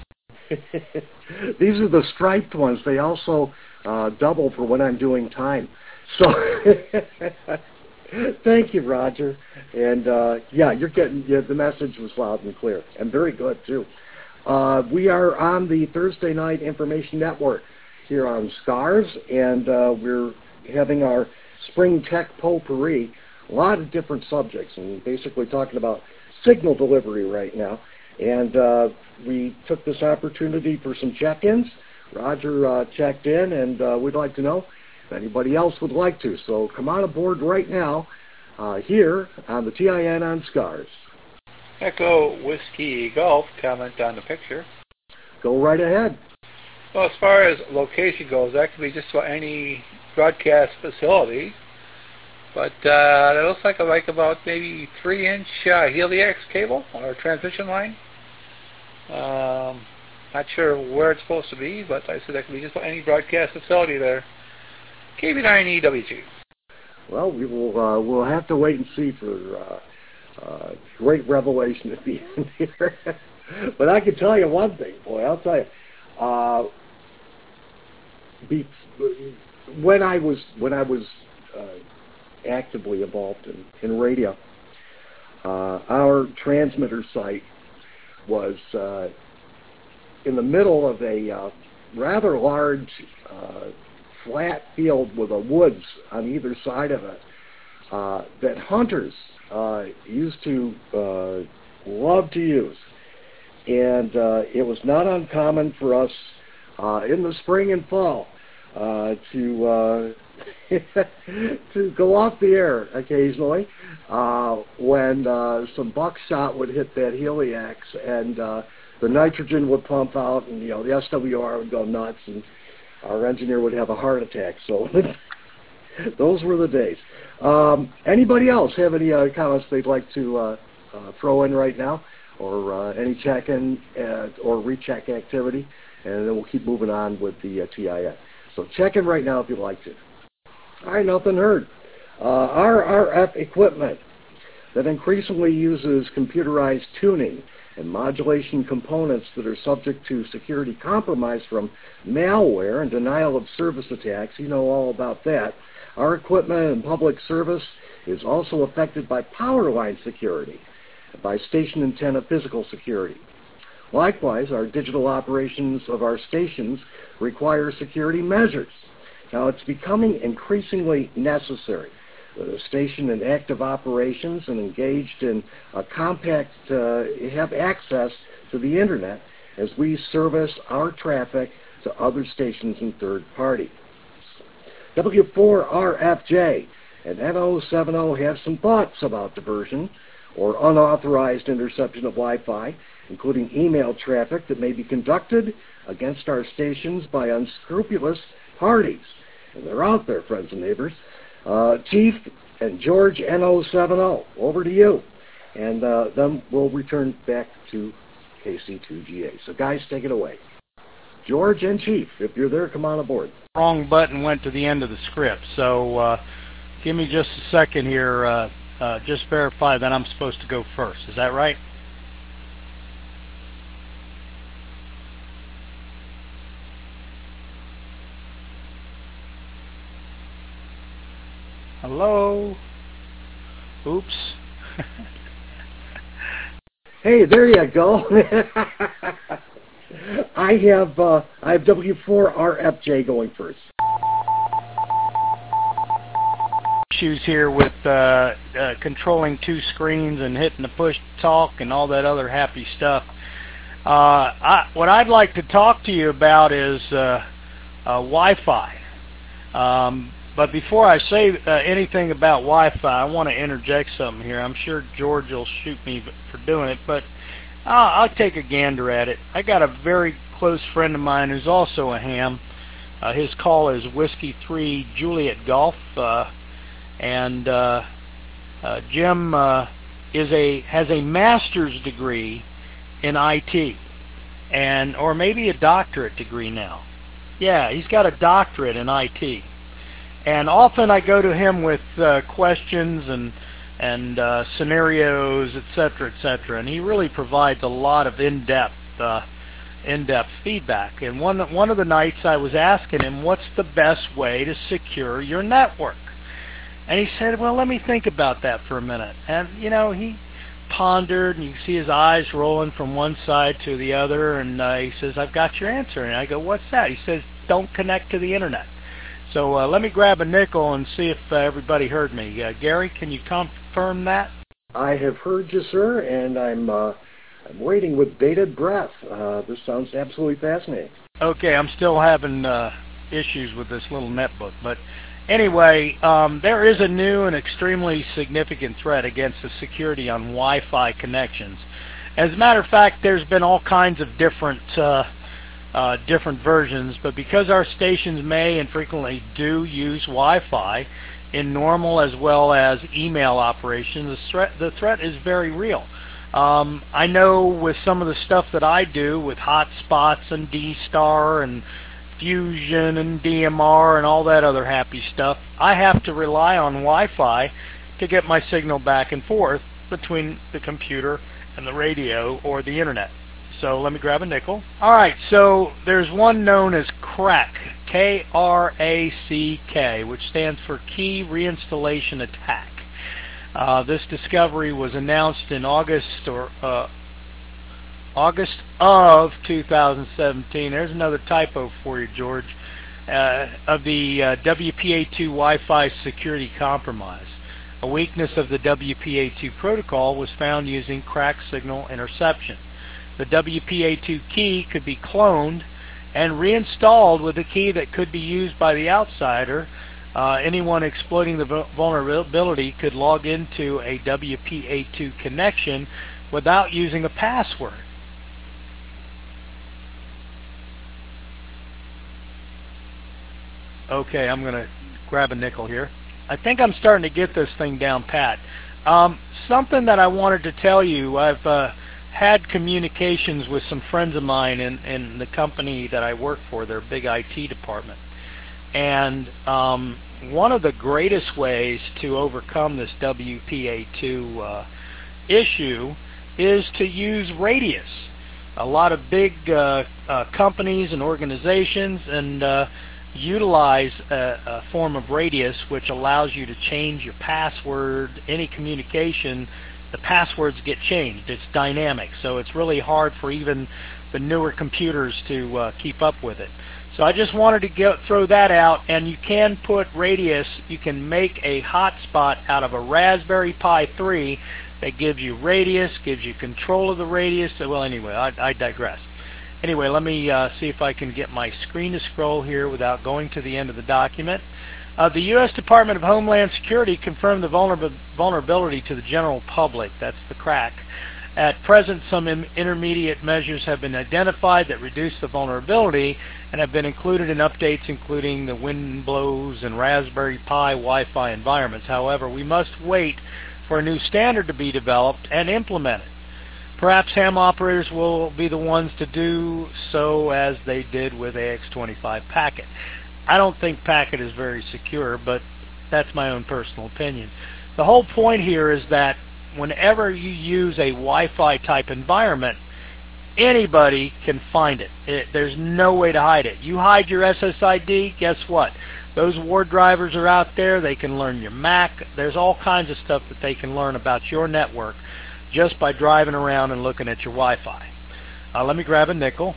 These are the striped ones. They also uh, double for when I'm doing time. So... Thank you, Roger. And, uh, yeah, you're getting, yeah, the message was loud and clear, and very good, too. Uh, we are on the Thursday Night Information Network here on SCARS, and uh, we're having our Spring Tech Potpourri, a lot of different subjects, and we're basically talking about signal delivery right now. And uh, we took this opportunity for some check-ins. Roger uh, checked in, and uh, we'd like to know anybody else would like to. So come on aboard right now uh, here on the T I N on SCARS. Echo Whiskey Golf comment on the picture. Go right ahead. Well, as far as location goes, that could be just about any broadcast facility. But uh, it looks like a, like about maybe three-inch uh, Helix cable or transmission line. Um, not sure where it's supposed to be, but I said that could be just about any broadcast facility there. K B nine E W G. Well, we will uh, we'll have to wait and see for uh, uh, great revelation at the end here. But I can tell you one thing, boy. I'll tell you. Uh, be, when I was when I was uh, actively involved in, in radio, Uh, our transmitter site was uh, in the middle of a uh, rather large uh, flat field with a woods on either side of it uh, that hunters uh, used to uh, love to use. And uh, it was not uncommon for us uh, in the spring and fall uh, to uh, to go off the air occasionally uh, when uh, some buckshot would hit that heliax, and uh, the nitrogen would pump out, and you know the S W R would go nuts, and our engineer would have a heart attack. So those were the days. Um, anybody else have any uh, comments they'd like to uh, uh, throw in right now, or uh, any check-in uh, or recheck activity, and then we'll keep moving on with the uh, T I N. So check in right now if you'd like to. All right, nothing heard. Uh, our R F equipment that increasingly uses computerized tuning and modulation components that are subject to security compromise from malware and denial of service attacks. You know all about that. Our equipment in public service is also affected by power line security, by station antenna physical security. Likewise, our digital operations of our stations require security measures. Now, it's becoming increasingly necessary that a station in active operations and engaged in a compact uh, have access to the Internet as we service our traffic to other stations and third parties. W four R F J and N zero seven zero have some thoughts about diversion or unauthorized interception of Wi-Fi, including email traffic that may be conducted against our stations by unscrupulous parties. And they're out there, friends and neighbors. Uh, Chief and George N zero seven zero, over to you. And uh, then we'll return back to K C two G A. So guys, take it away. George and Chief, if you're there, come on aboard. Wrong button went to the end of the script, so uh, give me just a second here. Uh, uh, just verify that I'm supposed to go first. Is that right? Hello? Oops. Hey, there you go. I have uh, I have W four R F J going first. Issues here with uh, uh, controlling two screens and hitting the push talk and all that other happy stuff. Uh, I, what I'd like to talk to you about is uh, uh, Wi-Fi. Um, But before I say uh, anything about Wi-Fi, I want to interject something here. I'm sure George will shoot me for doing it, but I'll, I'll take a gander at it. I got a very close friend of mine who's also a ham. Uh, his call is Whiskey three Juliet Golf, uh, and uh, uh, Jim uh, is a has a master's degree in I T, and or maybe a doctorate degree now. Yeah, he's got a doctorate in I T. And often I go to him with uh, questions and and uh, scenarios, et cetera, et cetera. And he really provides a lot of in-depth uh, in-depth feedback. And one one of the nights I was asking him, what's the best way to secure your network? And he said, well, let me think about that for a minute. And, you know, he pondered, and you can see his eyes rolling from one side to the other. And uh, he says, I've got your answer. And I go, what's that? He says, don't connect to the Internet. So uh, let me grab a nickel and see if uh, everybody heard me. Uh, Gary, can you confirm that? I have heard you, sir, and I'm uh, I'm waiting with bated breath. Uh, this sounds absolutely fascinating. Okay, I'm still having uh, issues with this little netbook. But anyway, um, there is a new and extremely significant threat against the security on Wi-Fi connections. As a matter of fact, there's been all kinds of different Uh, Uh, different versions, but because our stations may and frequently do use Wi-Fi in normal as well as email operations, the threat, the threat is very real. Um, I know with some of the stuff that I do with hotspots and D-Star and Fusion and D M R and all that other happy stuff, I have to rely on Wi-Fi to get my signal back and forth between the computer and the radio or the Internet. So let me grab a nickel. All right, so there's one known as crack, K R A C K, which stands for Key Reinstallation Attack. Uh, this discovery was announced in August or uh, August of two thousand seventeen. There's another typo for you, George. Uh, of the uh, W P A two Wi-Fi security compromise. A weakness of the W P A two protocol was found using cracked signal interception. The W P A two key could be cloned and reinstalled with a key that could be used by the outsider. Uh, anyone exploiting the vulnerability could log into a W P A two connection without using a password. Okay, I'm going to grab a nickel here. I think I'm starting to get this thing down pat. Um, something that I wanted to tell you, I've uh, had communications with some friends of mine in, in the company that I work for, their big I T department. And um, one of the greatest ways to overcome this W P A two uh, issue is to use Radius. A lot of big uh, uh, companies and organizations and uh, utilize a, a form of Radius which allows you to change your password. Any communication, the passwords get changed. It's dynamic, so it's really hard for even the newer computers to uh, keep up with it. So I just wanted to get, throw that out, and you can put Radius, you can make a hotspot out of a Raspberry Pi three that gives you Radius, gives you control of the Radius. Well, anyway, I, I digress. Anyway, let me uh, see if I can get my screen to scroll here without going to the end of the document. Uh, the U S Department of Homeland Security confirmed the vulner vulnerability to the general public. That's the crack. At present, some intermediate measures have been identified that reduce the vulnerability and have been included in updates including the Windows and Raspberry Pi Wi-Fi environments. However, we must wait for a new standard to be developed and implemented. Perhaps ham operators will be the ones to do so as they did with A X twenty-five Packet. I don't think Packet is very secure, but that's my own personal opinion. The whole point here is that whenever you use a Wi-Fi type environment, anybody can find it. it. There's no way to hide it. You hide your S S I D, guess what? Those war drivers are out there. They can learn your M A C. There's all kinds of stuff that they can learn about your network just by driving around and looking at your Wi-Fi. Uh, let me grab a nickel.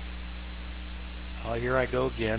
Oh, here I go again.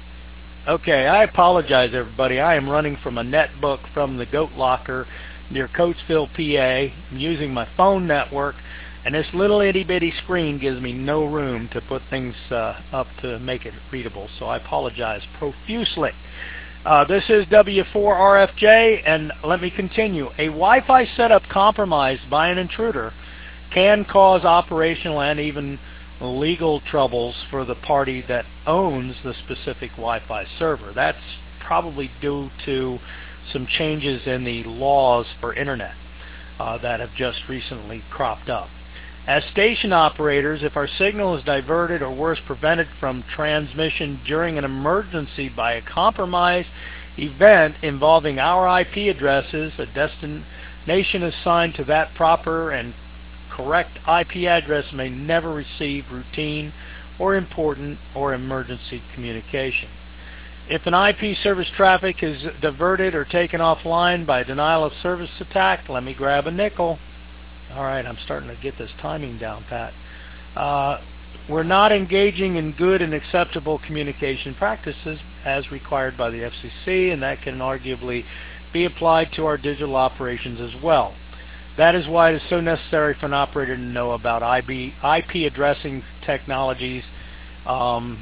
Okay, I apologize, everybody. I am running from a netbook from the Goat Locker near Coatesville, P A. I'm using my phone network, and this little itty-bitty screen gives me no room to put things uh, up to make it readable, so I apologize profusely. Uh, this is W four R F J, and let me continue. A Wi-Fi setup compromised by an intruder can cause operational and even legal troubles for the party that owns the specific Wi-Fi server. That's probably due to some changes in the laws for Internet uh, that have just recently cropped up. As station operators, if our signal is diverted or worse, prevented from transmission during an emergency by a compromised event involving our I P addresses, a destination assigned to that proper and correct I P address may never receive routine or important or emergency communication. If an I P service traffic is diverted or taken offline by a denial of service attack, let me grab a nickel. All right, I'm starting to get this timing down, Pat. Uh, we're not engaging in good and acceptable communication practices as required by the F C C, and that can arguably be applied to our digital operations as well. That is why it is so necessary for an operator to know about I P addressing technologies um,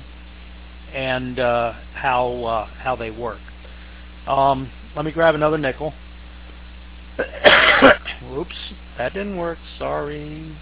and uh, how uh, how they work. Um, let me grab another nickel. Whoops, that didn't work. Sorry.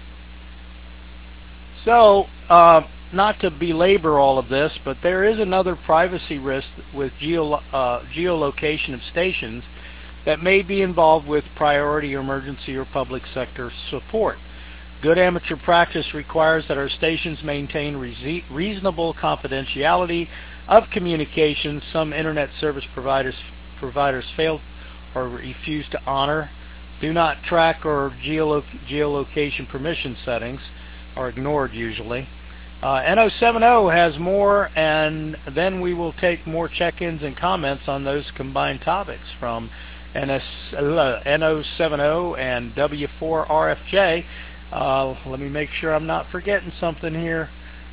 So, uh, not to belabor all of this, but there is another privacy risk with geo, uh, geolocation of stations that may be involved with priority or emergency or public sector support. Good amateur practice requires that our stations maintain re reasonable confidentiality of communications. Some Internet service providers providers fail or refuse to honor, do not track or geolo geolocation permission settings, are ignored usually. Uh, N zero seven zero has more, and then we will take more check-ins and comments on those combined topics from N O seventy and W four R F J. Uh, let me make sure I'm not forgetting something here.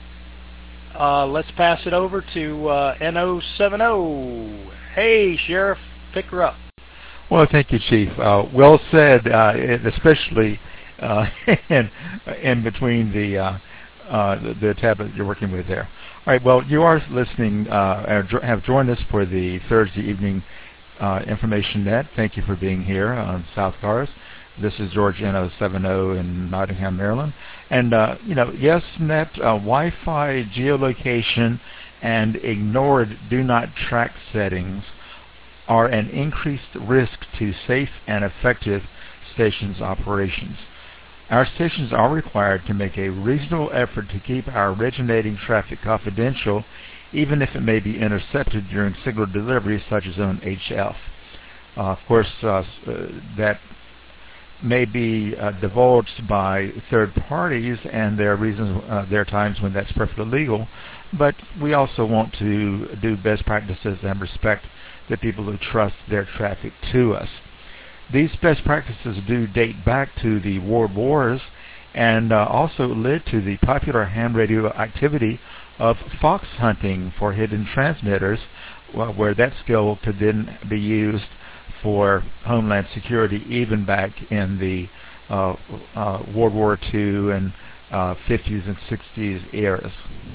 Uh, let's pass it over to uh, N O seventy. Hey, Sheriff, pick her up. Well, thank you, Chief. Uh, well said, uh, especially uh, in, in between the, uh, uh, the the tablet you're working with there. All right, well, you are listening, uh, have joined us for the Thursday evening uh, Information Net. Thank you for being here on South Cars. This is George N O seventy in Nottingham, Maryland. And, uh, you know, yes, Net, uh, Wi-Fi geolocation and ignored do not track settings are an increased risk to safe and effective stations operations. Our stations are required to make a reasonable effort to keep our originating traffic confidential, even if it may be intercepted during signal delivery, such as on H F. Uh, of course, uh, that may be uh, divulged by third parties, and there are reasons, uh, there are times when that's perfectly legal, but we also want to do best practices and respect the people who trust their traffic to us. These best practices do date back to the World Wars and uh, also led to the popular ham radio activity of fox hunting for hidden transmitters, well, where that skill could then be used for homeland security even back in the uh, uh, World War Two and uh, fifties and sixties eras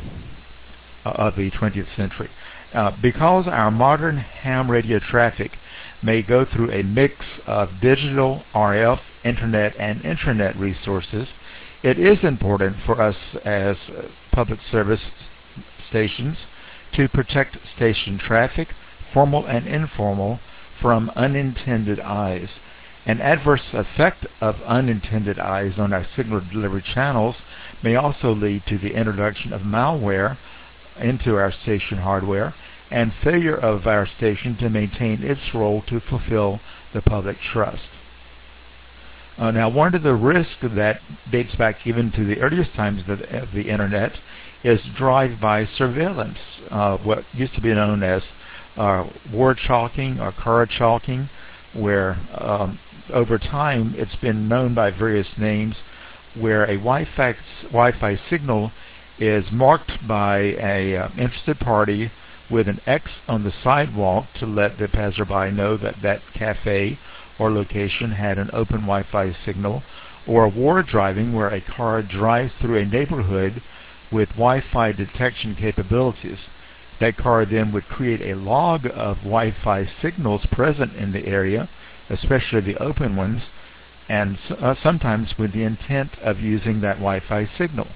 uh, of the twentieth century. Uh, because our modern ham radio traffic may go through a mix of digital, R F, internet, and intranet resources, it is important for us as uh, public service stations to protect station traffic, formal and informal, from unintended eyes. An adverse effect of unintended eyes on our signal delivery channels may also lead to the introduction of malware into our station hardware and failure of our station to maintain its role to fulfill the public trust. Uh, now, one of the risks that dates back even to the earliest times of the, of the Internet is drive-by surveillance, uh, what used to be known as uh, word chalking or car chalking, where um, over time it's been known by various names, where a Wi-Fi, Wi-Fi signal is marked by a uh, interested party with an X on the sidewalk to let the passerby know that that cafe or location had an open Wi-Fi signal, or ward driving, where a car drives through a neighborhood with Wi-Fi detection capabilities. That car then would create a log of Wi-Fi signals present in the area, especially the open ones, and uh, sometimes with the intent of using that Wi-Fi signal.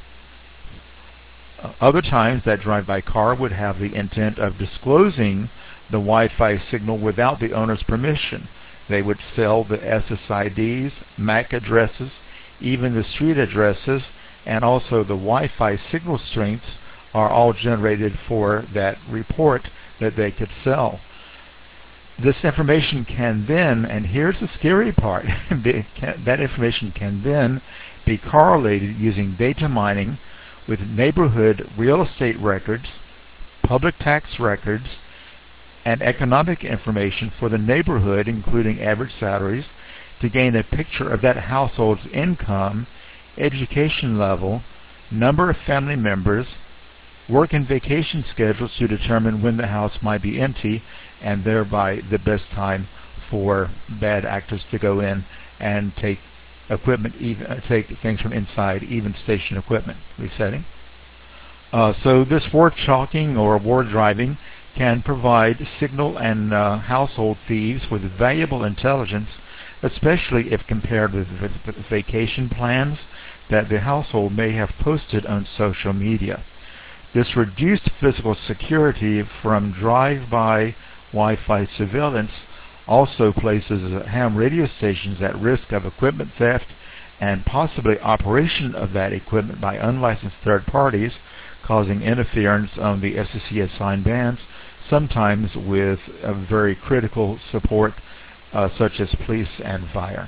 Uh, other times, that drive-by car would have the intent of disclosing the Wi-Fi signal without the owner's permission. They would sell the S S I Ds, M A C addresses, even the street addresses, and also the Wi-Fi signal strengths are all generated for that report that they could sell. This information can then, and here's the scary part, that information can then be correlated using data mining with neighborhood real estate records, public tax records, and economic information for the neighborhood, including average salaries, to gain a picture of that household's income, education level, number of family members, work and vacation schedules to determine when the house might be empty, and thereby the best time for bad actors to go in and take equipment, even uh, take things from inside, even station equipment. Resetting. Uh, so this ward chalking or ward driving can provide signal and uh, household thieves with valuable intelligence, especially if compared with the vacation plans that the household may have posted on social media. This reduced physical security from drive-by Wi-Fi surveillance also places ham radio stations at risk of equipment theft and possibly operation of that equipment by unlicensed third parties, causing interference on the F C C assigned bands, sometimes with a very critical support uh, such as police and fire.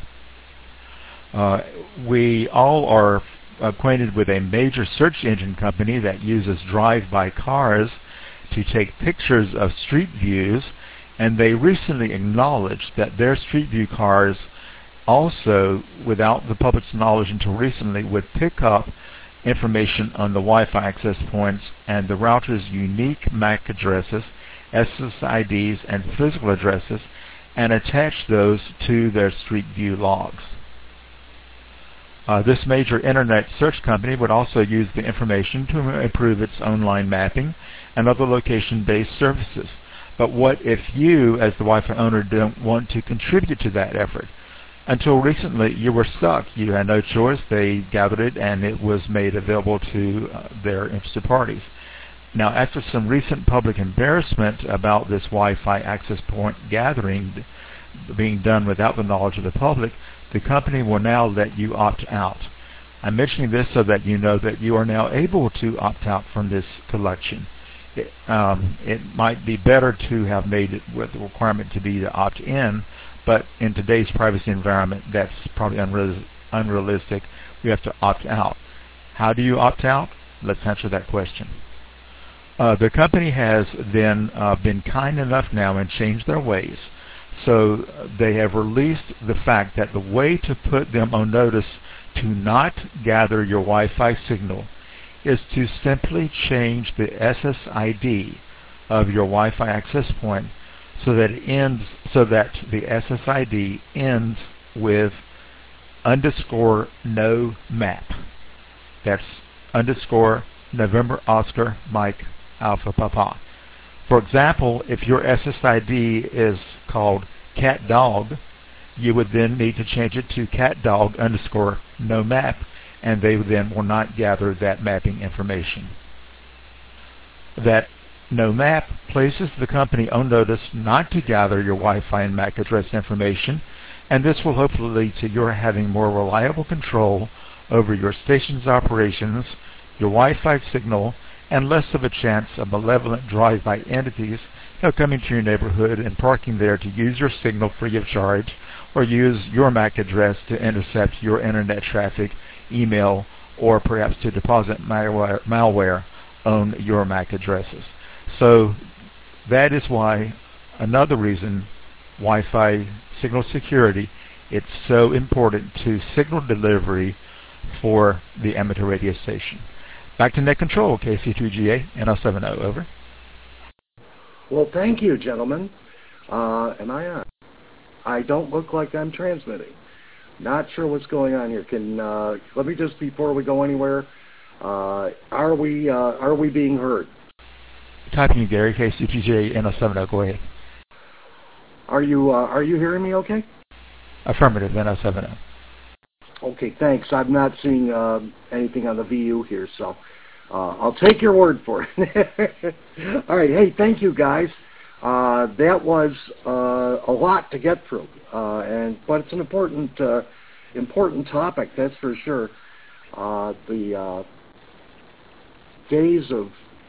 Uh, we all are acquainted with a major search engine company that uses drive-by cars to take pictures of street views and they recently acknowledged that their Street View cars also, without the public's knowledge until recently, would pick up information on the Wi-Fi access points and the router's unique M A C addresses, S S I Ds, and physical addresses, and attach those to their Street View logs. Uh, this major internet search company would also use the information to improve its online mapping and other location-based services. But what if you, as the Wi-Fi owner, don't want to contribute to that effort? Until recently, you were stuck. You had no choice. They gathered it, and it was made available to uh, their interested parties. Now, after some recent public embarrassment about this Wi-Fi access point gathering being done without the knowledge of the public, the company will now let you opt out. I'm mentioning this so that you know that you are now able to opt out from this collection. It, um, it might be better to have made it with the requirement to be to opt in, but in today's privacy environment, that's probably unreal- unrealistic. You have to opt out. How do you opt out? Let's answer that question. Uh, the company has then uh, been kind enough now and changed their ways. So they have released the fact that the way to put them on notice to not gather your Wi-Fi signal is to simply change the S S I D of your Wi-Fi access point so that it ends, so that the S S I D ends with underscore no map. That's underscore November Oscar Mike Alpha Papa. For example, if your S S I D is called cat dog, you would then need to change it to cat dog underscore no map, and they then will not gather that mapping information. That no map places the company on notice not to gather your Wi-Fi and M A C address information, and this will hopefully lead to your having more reliable control over your station's operations, your Wi-Fi signal, and less of a chance of malevolent drive-by entities you know, coming to your neighborhood and parking there to use your signal free of charge, or use your M A C address to intercept your internet traffic, email, or perhaps to deposit malware, malware on your M A C addresses. So that is why, another reason, Wi-Fi signal security, it's so important to signal delivery for the amateur radio station. Back to Net Control, K C two G A, N L seven zero, over. Well, thank you, gentlemen. Uh, am I on? I don't look like I'm transmitting. Not sure what's going on here. Can uh, let me just, before we go anywhere, uh, are we uh, are we being heard? Typing, Gary, K C two G A, N L seven zero, go ahead. Are you uh, are you hearing me okay? Affirmative, N L seven zero. Okay, thanks. I'm not seeing uh, anything on the V U here, so uh, I'll take your word for it. All right, hey, thank you, guys. Uh, that was uh, a lot to get through, uh, and but it's an important uh, important topic, that's for sure. Uh, the uh, days of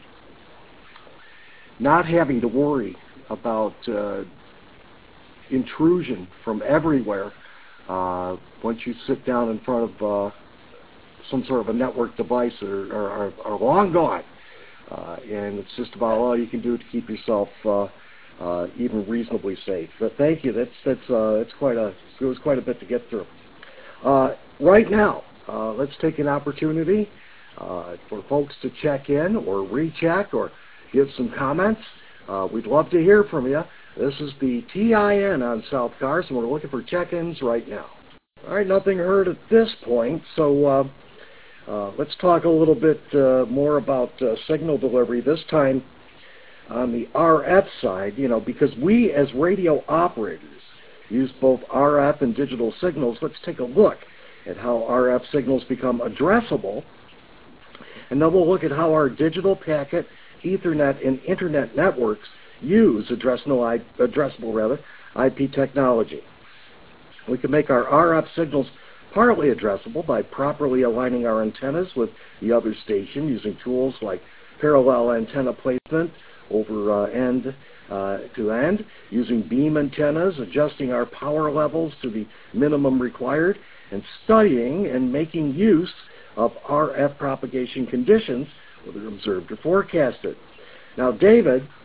not having to worry about uh, intrusion from everywhere. Uh, once you sit down in front of uh, some sort of a network device, are, are, are long gone, uh, and it's just about all you can do to keep yourself uh, uh, even reasonably safe. But thank you. That's that's uh, it's quite a it was quite a bit to get through. Uh, right now, uh, let's take an opportunity uh, for folks to check in or recheck or give some comments. Uh, we'd love to hear from you. This is the T I N on South Cars, and we're looking for check-ins right now. All right, nothing heard at this point, so uh, uh, let's talk a little bit uh, more about uh, signal delivery, this time on the R F side, you know, because we as radio operators use both R F and digital signals. Let's take a look at how R F signals become addressable, and then we'll look at how our digital packet, Ethernet, and Internet networks use addressable, addressable rather, I P technology. We can make our R F signals partly addressable by properly aligning our antennas with the other station using tools like parallel antenna placement over uh, end uh, to end, using beam antennas, adjusting our power levels to the minimum required, and studying and making use of R F propagation conditions, whether observed or forecasted. Now, David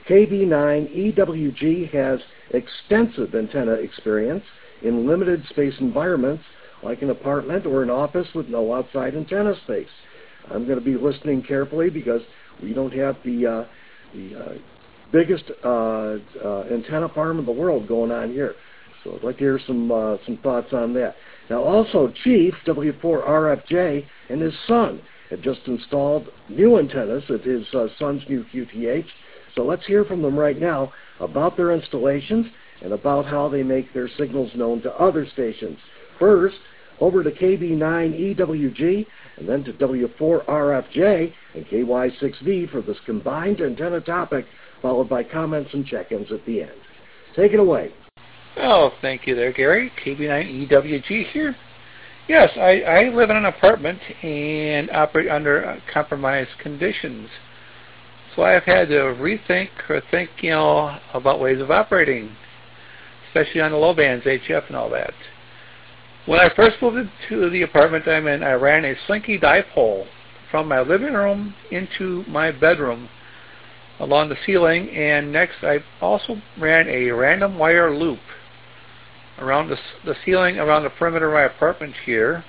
K B nine E W G has extensive antenna experience in limited space environments like an apartment or an office with no outside antenna space. I'm going to be listening carefully because we don't have the, uh, the uh, biggest uh, uh, antenna farm in the world going on here. So I'd like to hear some, uh, some thoughts on that. Now also, Chief, W four R F J, and his son have just installed new antennas at his uh, son's new Q T H. So let's hear from them right now about their installations and about how they make their signals known to other stations. First, over to K B nine E W G, and then to W four R F J and K Y six V for this combined antenna topic, followed by comments and check-ins at the end. Take it away. Oh, thank you there, Gary. K B nine E W G here. Yes, I, I live in an apartment and operate under uh, compromised conditions. So I've had to rethink or think, you know, about ways of operating, especially on the low bands, H F and all that. When I first moved into the apartment I'm in, I ran a slinky dipole from my living room into my bedroom along the ceiling, and next I also ran a random wire loop around the, the ceiling around the perimeter of my apartment here,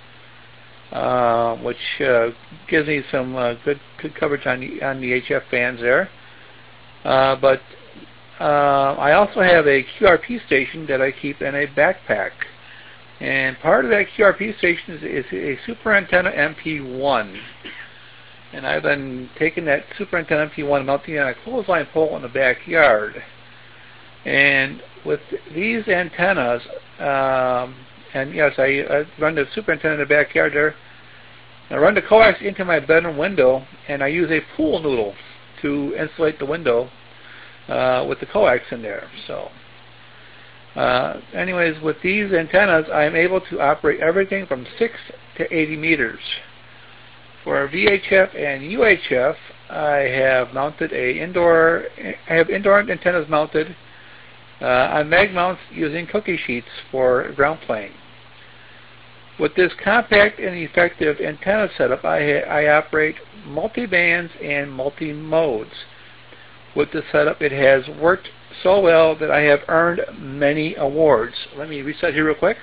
uh, which uh, gives me some uh, good good coverage on the on the H F bands there. Uh, but uh, I also have a Q R P station that I keep in a backpack. And part of that Q R P station is, is a Super Antenna M P one. And I've been taking that Super Antenna M P one and mounting it on a clothesline pole in the backyard. And with these antennas, um, and yes, I, I run the Super Antenna in the backyard there. I run the coax into my bedroom window, and I use a pool noodle to insulate the window uh, with the coax in there. So. Uh, anyways, with these antennas, I'm able to operate everything from six to eighty meters. For V H F and U H F, I have mounted a indoor. I have indoor antennas mounted uh, on mag mounts using cookie sheets for ground plane. With this compact and effective antenna setup, I, I operate multi-bands and multi-modes. With the setup, it has worked so well that I have earned many awards. Let me reset here real quick.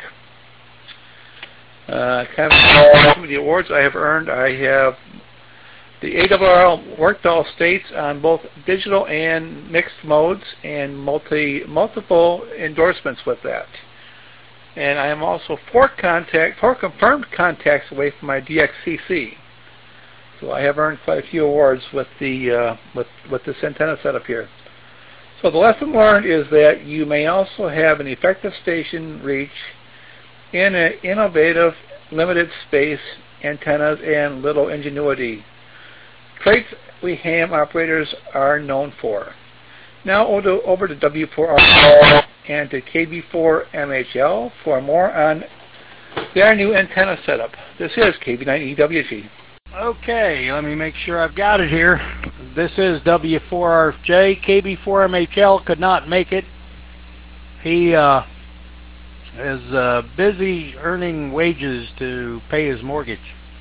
Uh, kind of some of the awards I have earned. I have the A W R L worked all states on both digital and mixed modes, and multi multiple endorsements with that. And I am also four contact, four confirmed contacts away from my D X C C. So I have earned quite a few awards with the uh, with with this antenna setup here. So the lesson learned is that you may also have an effective station reach in an innovative, limited space antennas and little ingenuity. Traits we ham operators are known for. Now over to, over to W four R and to K B four M H L for more on their new antenna setup. This is K B nine E W G. Okay, let me make sure I've got it here. This is W four R F J. K B four M H L could not make it. He uh, is uh, busy earning wages to pay his mortgage.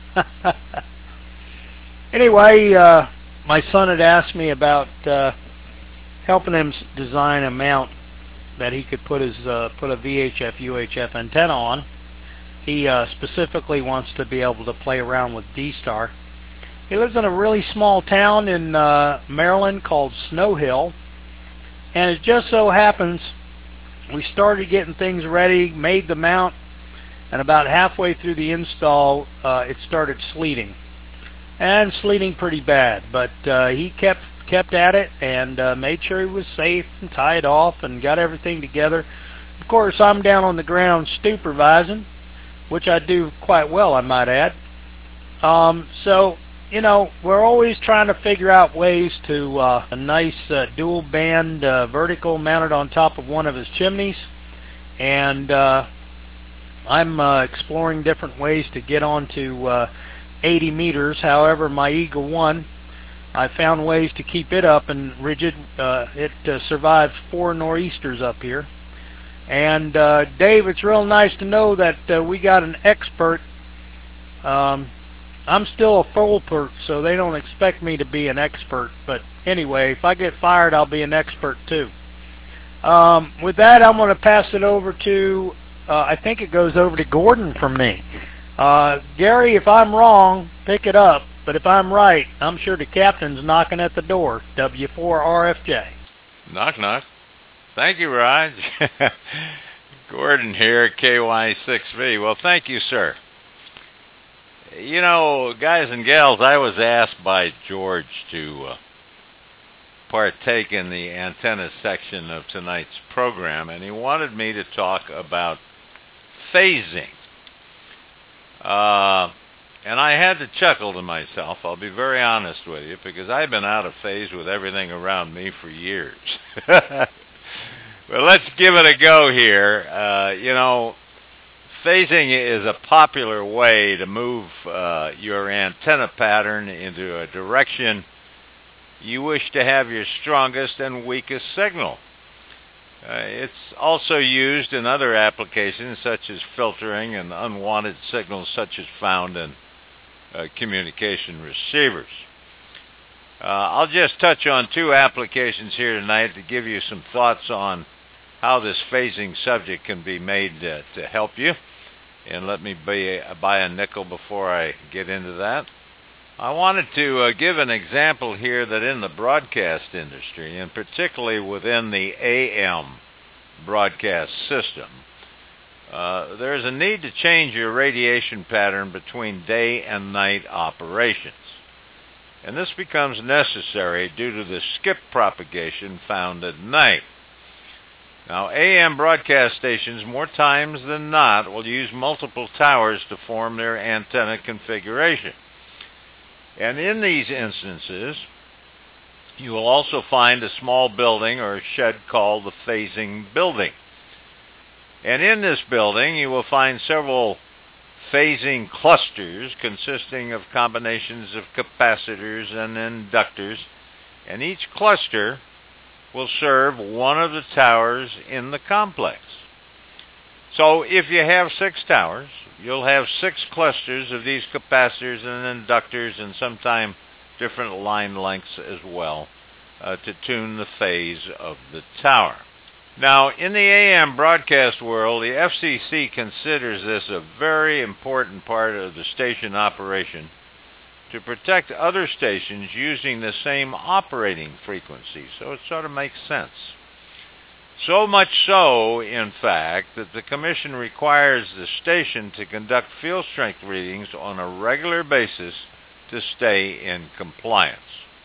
Anyway, uh, my son had asked me about uh, helping him design a mount that he could put his uh, put a V H F U H F antenna on. He uh, specifically wants to be able to play around with D-Star. He lives in a really small town in uh, Maryland called Snow Hill, and it just so happens we started getting things ready, made the mount, and about halfway through the install, uh, it started sleeting, and sleeting pretty bad. But uh, he kept kept at it and uh, made sure he was safe and tied off and got everything together. Of course, I'm down on the ground supervising, which I do quite well, I might add. Um, so, you know, we're always trying to figure out ways to uh, a nice uh, dual band uh, vertical mounted on top of one of his chimneys, and uh, I'm uh, exploring different ways to get onto uh, eighty meters. However, my Eagle One, I found ways to keep it up and rigid. Uh, it uh, survived four nor'easters up here. And uh, Dave, it's real nice to know that uh, we got an expert um, I'm still a foolproof, so they don't expect me to be an expert. But anyway, if I get fired, I'll be an expert too. Um, with that, I'm going to pass it over to, uh, I think it goes over to Gordon from me. Uh, Gary, if I'm wrong, pick it up. But if I'm right, I'm sure the captain's knocking at the door. W four R F J. Knock, knock. Thank you, Raj. Gordon here, K Y six V. Well, thank you, sir. You know, guys and gals, I was asked by George to uh, partake in the antenna section of tonight's program, and he wanted me to talk about phasing. Uh, and I had to chuckle to myself, I'll be very honest with you, because I've been out of phase with everything around me for years. But let's give it a go here. Uh, you know, phasing is a popular way to move uh, your antenna pattern into a direction you wish to have your strongest and weakest signal. Uh, it's also used in other applications such as filtering and unwanted signals such as found in uh, communication receivers. Uh, I'll just touch on two applications here tonight to give you some thoughts on how this phasing subject can be made uh, to help you. And let me buy, buy a nickel before I get into that. I wanted to uh, give an example here that in the broadcast industry, and particularly within the A M broadcast system, uh, there's a need to change your radiation pattern between day and night operations. And this becomes necessary due to the skip propagation found at night. Now, A M broadcast stations, more times than not, will use multiple towers to form their antenna configuration. And in these instances, you will also find a small building or shed called the phasing building. And in this building, you will find several phasing clusters consisting of combinations of capacitors and inductors, and each cluster will serve one of the towers in the complex. So if you have six towers, you'll have six clusters of these capacitors and inductors and sometimes different line lengths as well uh, to tune the phase of the tower. Now, in the A M broadcast world, the F C C considers this a very important part of the station operation to protect other stations using the same operating frequency, so it sort of makes sense. So much so, in fact, that the Commission requires the station to conduct field strength readings on a regular basis to stay in compliance.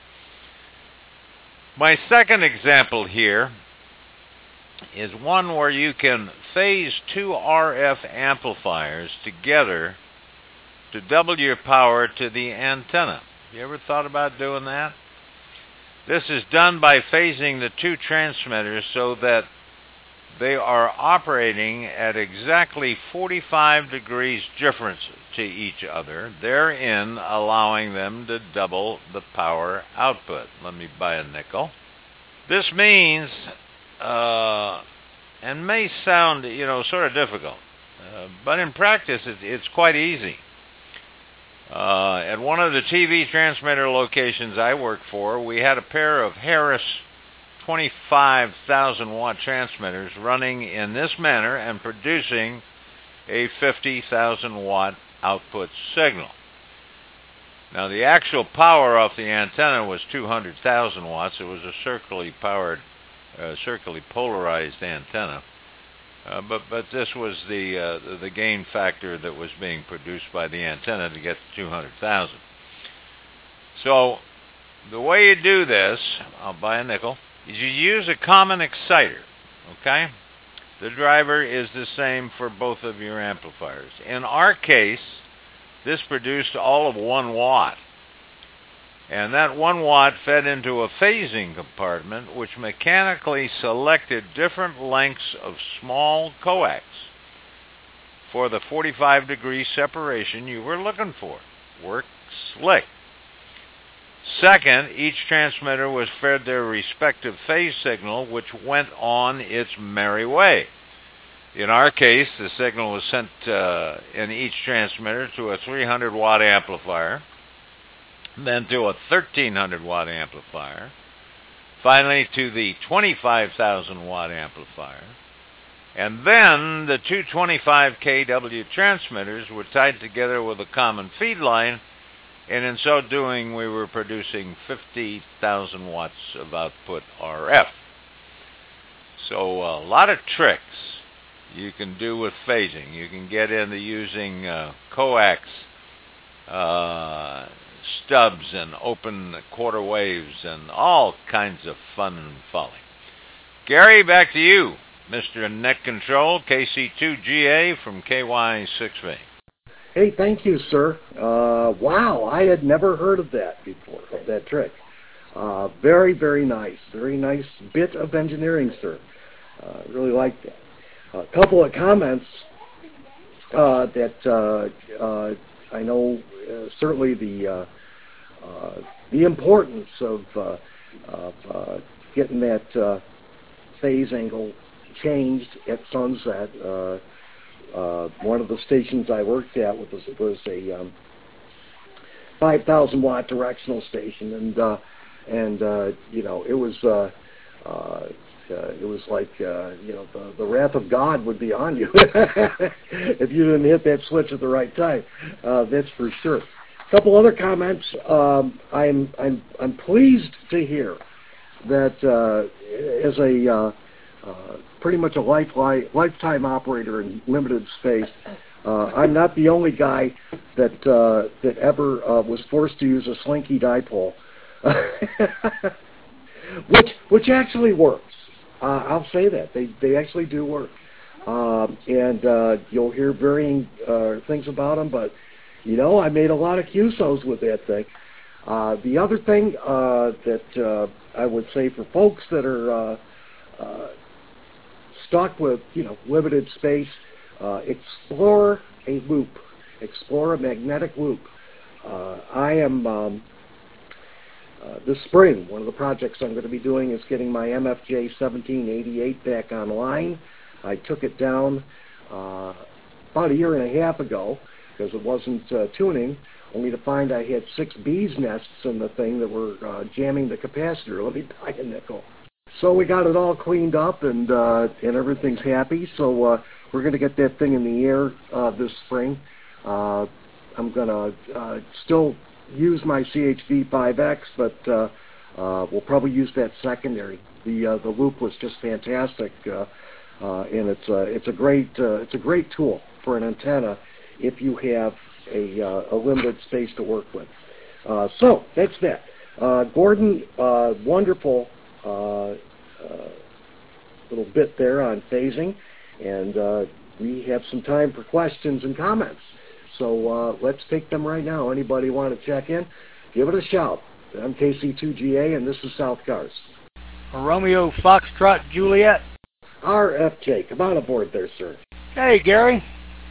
My second example here is one where you can phase two R F amplifiers together to double your power to the antenna. You ever thought about doing that? This is done by phasing the two transmitters so that they are operating at exactly forty-five degrees difference to each other, therein allowing them to double the power output. Let me buy a nickel. This means, uh, and may sound, you know, sort of difficult, uh, but in practice it, it's quite easy. Uh, at one of the T V transmitter locations I work for, we had a pair of Harris twenty-five thousand watt transmitters running in this manner and producing a fifty thousand watt output signal. Now, the actual power off the antenna was two hundred thousand watts. It was a circularly powered, uh, circularly polarized antenna. Uh, but but this was the uh, the gain factor that was being produced by the antenna to get to two hundred thousand. So the way you do this, I'll buy a nickel, is you use a common exciter. Okay, the driver is the same for both of your amplifiers. In our case, this produced all of one watt. And that one watt fed into a phasing compartment which mechanically selected different lengths of small coax for the forty-five degree separation you were looking for. Worked slick. Second, each transmitter was fed their respective phase signal which went on its merry way. In our case, the signal was sent uh, in each transmitter to a three hundred watt amplifier, then to a thirteen hundred watt amplifier, finally to the twenty-five thousand watt amplifier, and then the two twenty-five K W transmitters were tied together with a common feed line, and in so doing we were producing fifty thousand watts of output R F. So a lot of tricks you can do with phasing. You can get into using uh, coax uh, stubs and open quarter waves and all kinds of fun and folly. Gary, back to you, Mister Net Control, K C two G A from K Y six V. Hey, thank you, sir. Uh, wow, I had never heard of that before, of that trick. Uh, very, very nice. Very nice bit of engineering, sir. Uh, really like that. A couple of comments uh, that uh, uh, I know uh, certainly the uh, uh, the importance of, uh, of uh, getting that uh, phase angle changed at sunset. Uh, uh, one of the stations I worked at was, was a um, five thousand watt directional station, and uh, and uh, you know it was. Uh, uh, Uh, it was like, uh, you know, the, the wrath of God would be on you if you didn't hit that switch at the right time. Uh, that's for sure. A couple other comments. Um, I'm I'm I'm pleased to hear that uh, as a uh, uh, pretty much a life, lifetime operator in limited space, uh, I'm not the only guy that uh, that ever uh, was forced to use a slinky dipole, which which actually works. Uh, I'll say that. They they actually do work. Uh, and uh, you'll hear varying uh, things about them, but, you know, I made a lot of Q S Os with that thing. Uh, the other thing uh, that uh, I would say for folks that are uh, uh, stuck with, you know, limited space, uh, explore a loop. Explore a magnetic loop. Uh, I am... Um, Uh, this spring, one of the projects I'm going to be doing is getting my M F J seventeen eighty-eight back online. I took it down uh, about a year and a half ago because it wasn't uh, tuning, only to find I had six bees nests in the thing that were uh, jamming the capacitor. Let me buy a nickel. So we got it all cleaned up, and uh, and everything's happy. So uh, we're going to get that thing in the air uh, this spring. Uh, I'm going to uh, still use my C H V five X, but uh, uh, we'll probably use that secondary. The uh, the loop was just fantastic, uh, uh, and it's a it's a great uh, it's a great tool for an antenna if you have a uh, a limited space to work with. Uh, so that's that. Uh, Gordon, uh, wonderful uh, uh, little bit there on phasing, and uh, we have some time for questions and comments. So uh, let's take them right now. Anybody want to check in? Give it a shout. I'm K C two G A, and this is South Cars. Romeo Foxtrot Juliet. R F J, come on aboard there, sir. Hey, Gary.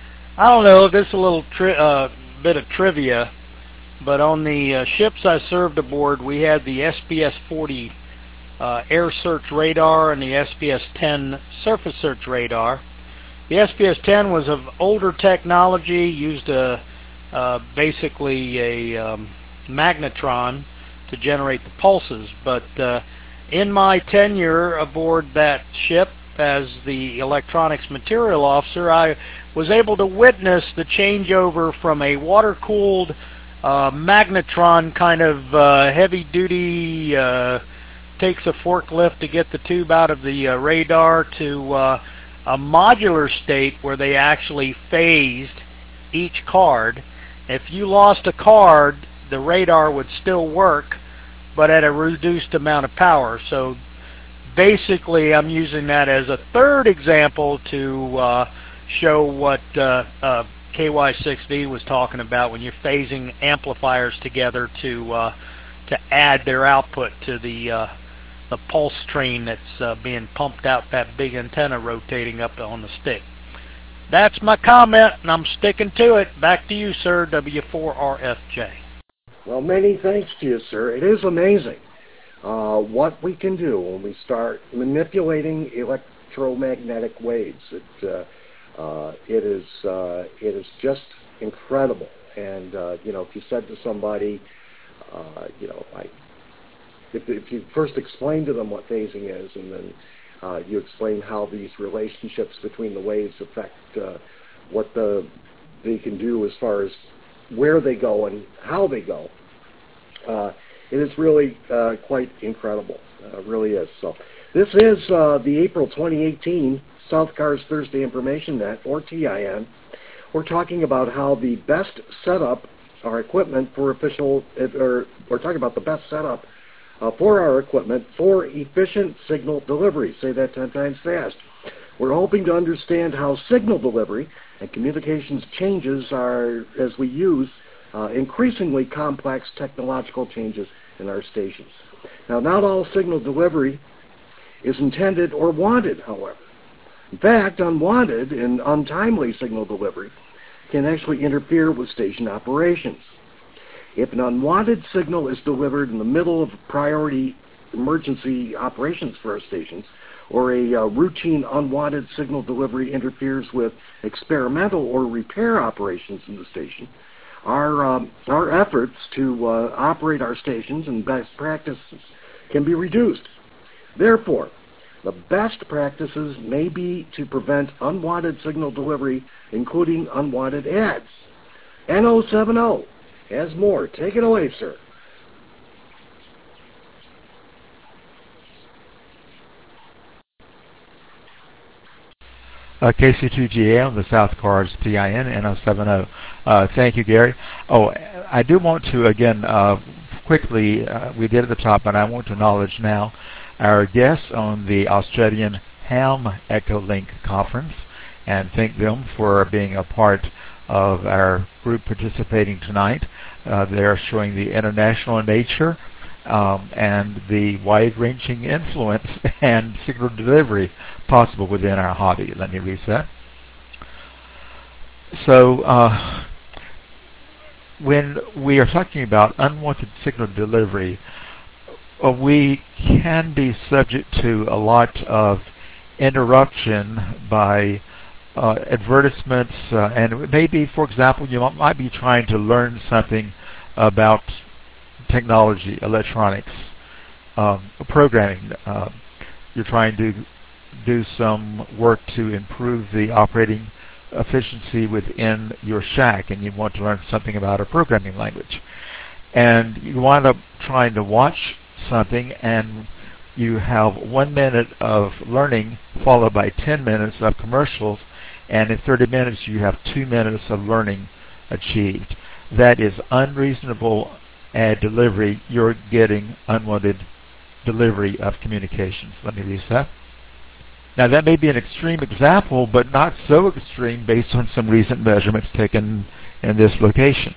I don't know if this is a little tri- uh, bit of trivia, but on the uh, ships I served aboard, we had the S B S forty uh, air search radar and the S B S ten surface search radar. The S B S ten was of older technology, used a, uh, basically a um, magnetron to generate the pulses. But uh, in my tenure aboard that ship as the electronics material officer, I was able to witness the changeover from a water-cooled uh, magnetron kind of uh, heavy-duty, uh, takes a forklift to get the tube out of the uh, radar, to uh, a modular state where they actually phased each card. If you lost a card, the radar would still work, but at a reduced amount of power. So basically, I'm using that as a third example to uh, show what uh, uh, K Y six V was talking about when you're phasing amplifiers together to uh, to add their output to the uh, the pulse train that's uh, being pumped out that big antenna rotating up on the stick. That's my comment, and I'm sticking to it. Back to you, sir, W four R F J. Well, many thanks to you, sir. It is amazing uh, what we can do when we start manipulating electromagnetic waves. It, uh, Uh, it is uh, it is just incredible. And uh, you know, if you said to somebody, uh, you know, I, if, if you first explain to them what phasing is, and then uh, you explain how these relationships between the waves affect uh, what the they can do as far as where they go and how they go, uh, it is really uh, quite incredible. Uh, it really is. So this is uh, the April twenty eighteen South Cars Thursday Information Net, or T I N. We're talking about how the best setup our equipment for official, or we're talking about the best setup uh, for our equipment for efficient signal delivery. Say that ten times fast. We're hoping to understand how signal delivery and communications changes are as we use uh, increasingly complex technological changes in our stations. Now, not all signal delivery is intended or wanted, however. In fact, unwanted and untimely signal delivery can actually interfere with station operations. If an unwanted signal is delivered in the middle of priority emergency operations for our stations, or a uh, routine unwanted signal delivery interferes with experimental or repair operations in the station, our, um, our efforts to uh, operate our stations and best practices can be reduced. Therefore, the best practices may be to prevent unwanted signal delivery, including unwanted ads. N O seven O has more. Take it away, sir. Uh, K C two G A on the South Cars T I N N O seven O. Uh, thank you, Gary. Oh, I do want to, again, uh, quickly, uh, we did at the top, but I want to acknowledge now our guests on the Australian Ham Echolink Conference, and thank them for being a part of our group participating tonight. Uh, they're showing the international nature um, and the wide-ranging influence and signal delivery possible within our hobby. Let me reset. So uh, when we are talking about unwanted signal delivery, uh, we can be subject to a lot of interruption by uh, advertisements, uh, and maybe, for example, you might be trying to learn something about technology, electronics, um, programming. Uh, you're trying to do some work to improve the operating efficiency within your shack, and you want to learn something about a programming language. And you wind up trying to watch something, and you have one minute of learning followed by ten minutes of commercials, and in thirty minutes you have two minutes of learning achieved. That is unreasonable ad delivery. You're getting unwanted delivery of communications. Let me reset. Now, that may be an extreme example, but not so extreme based on some recent measurements taken in this location.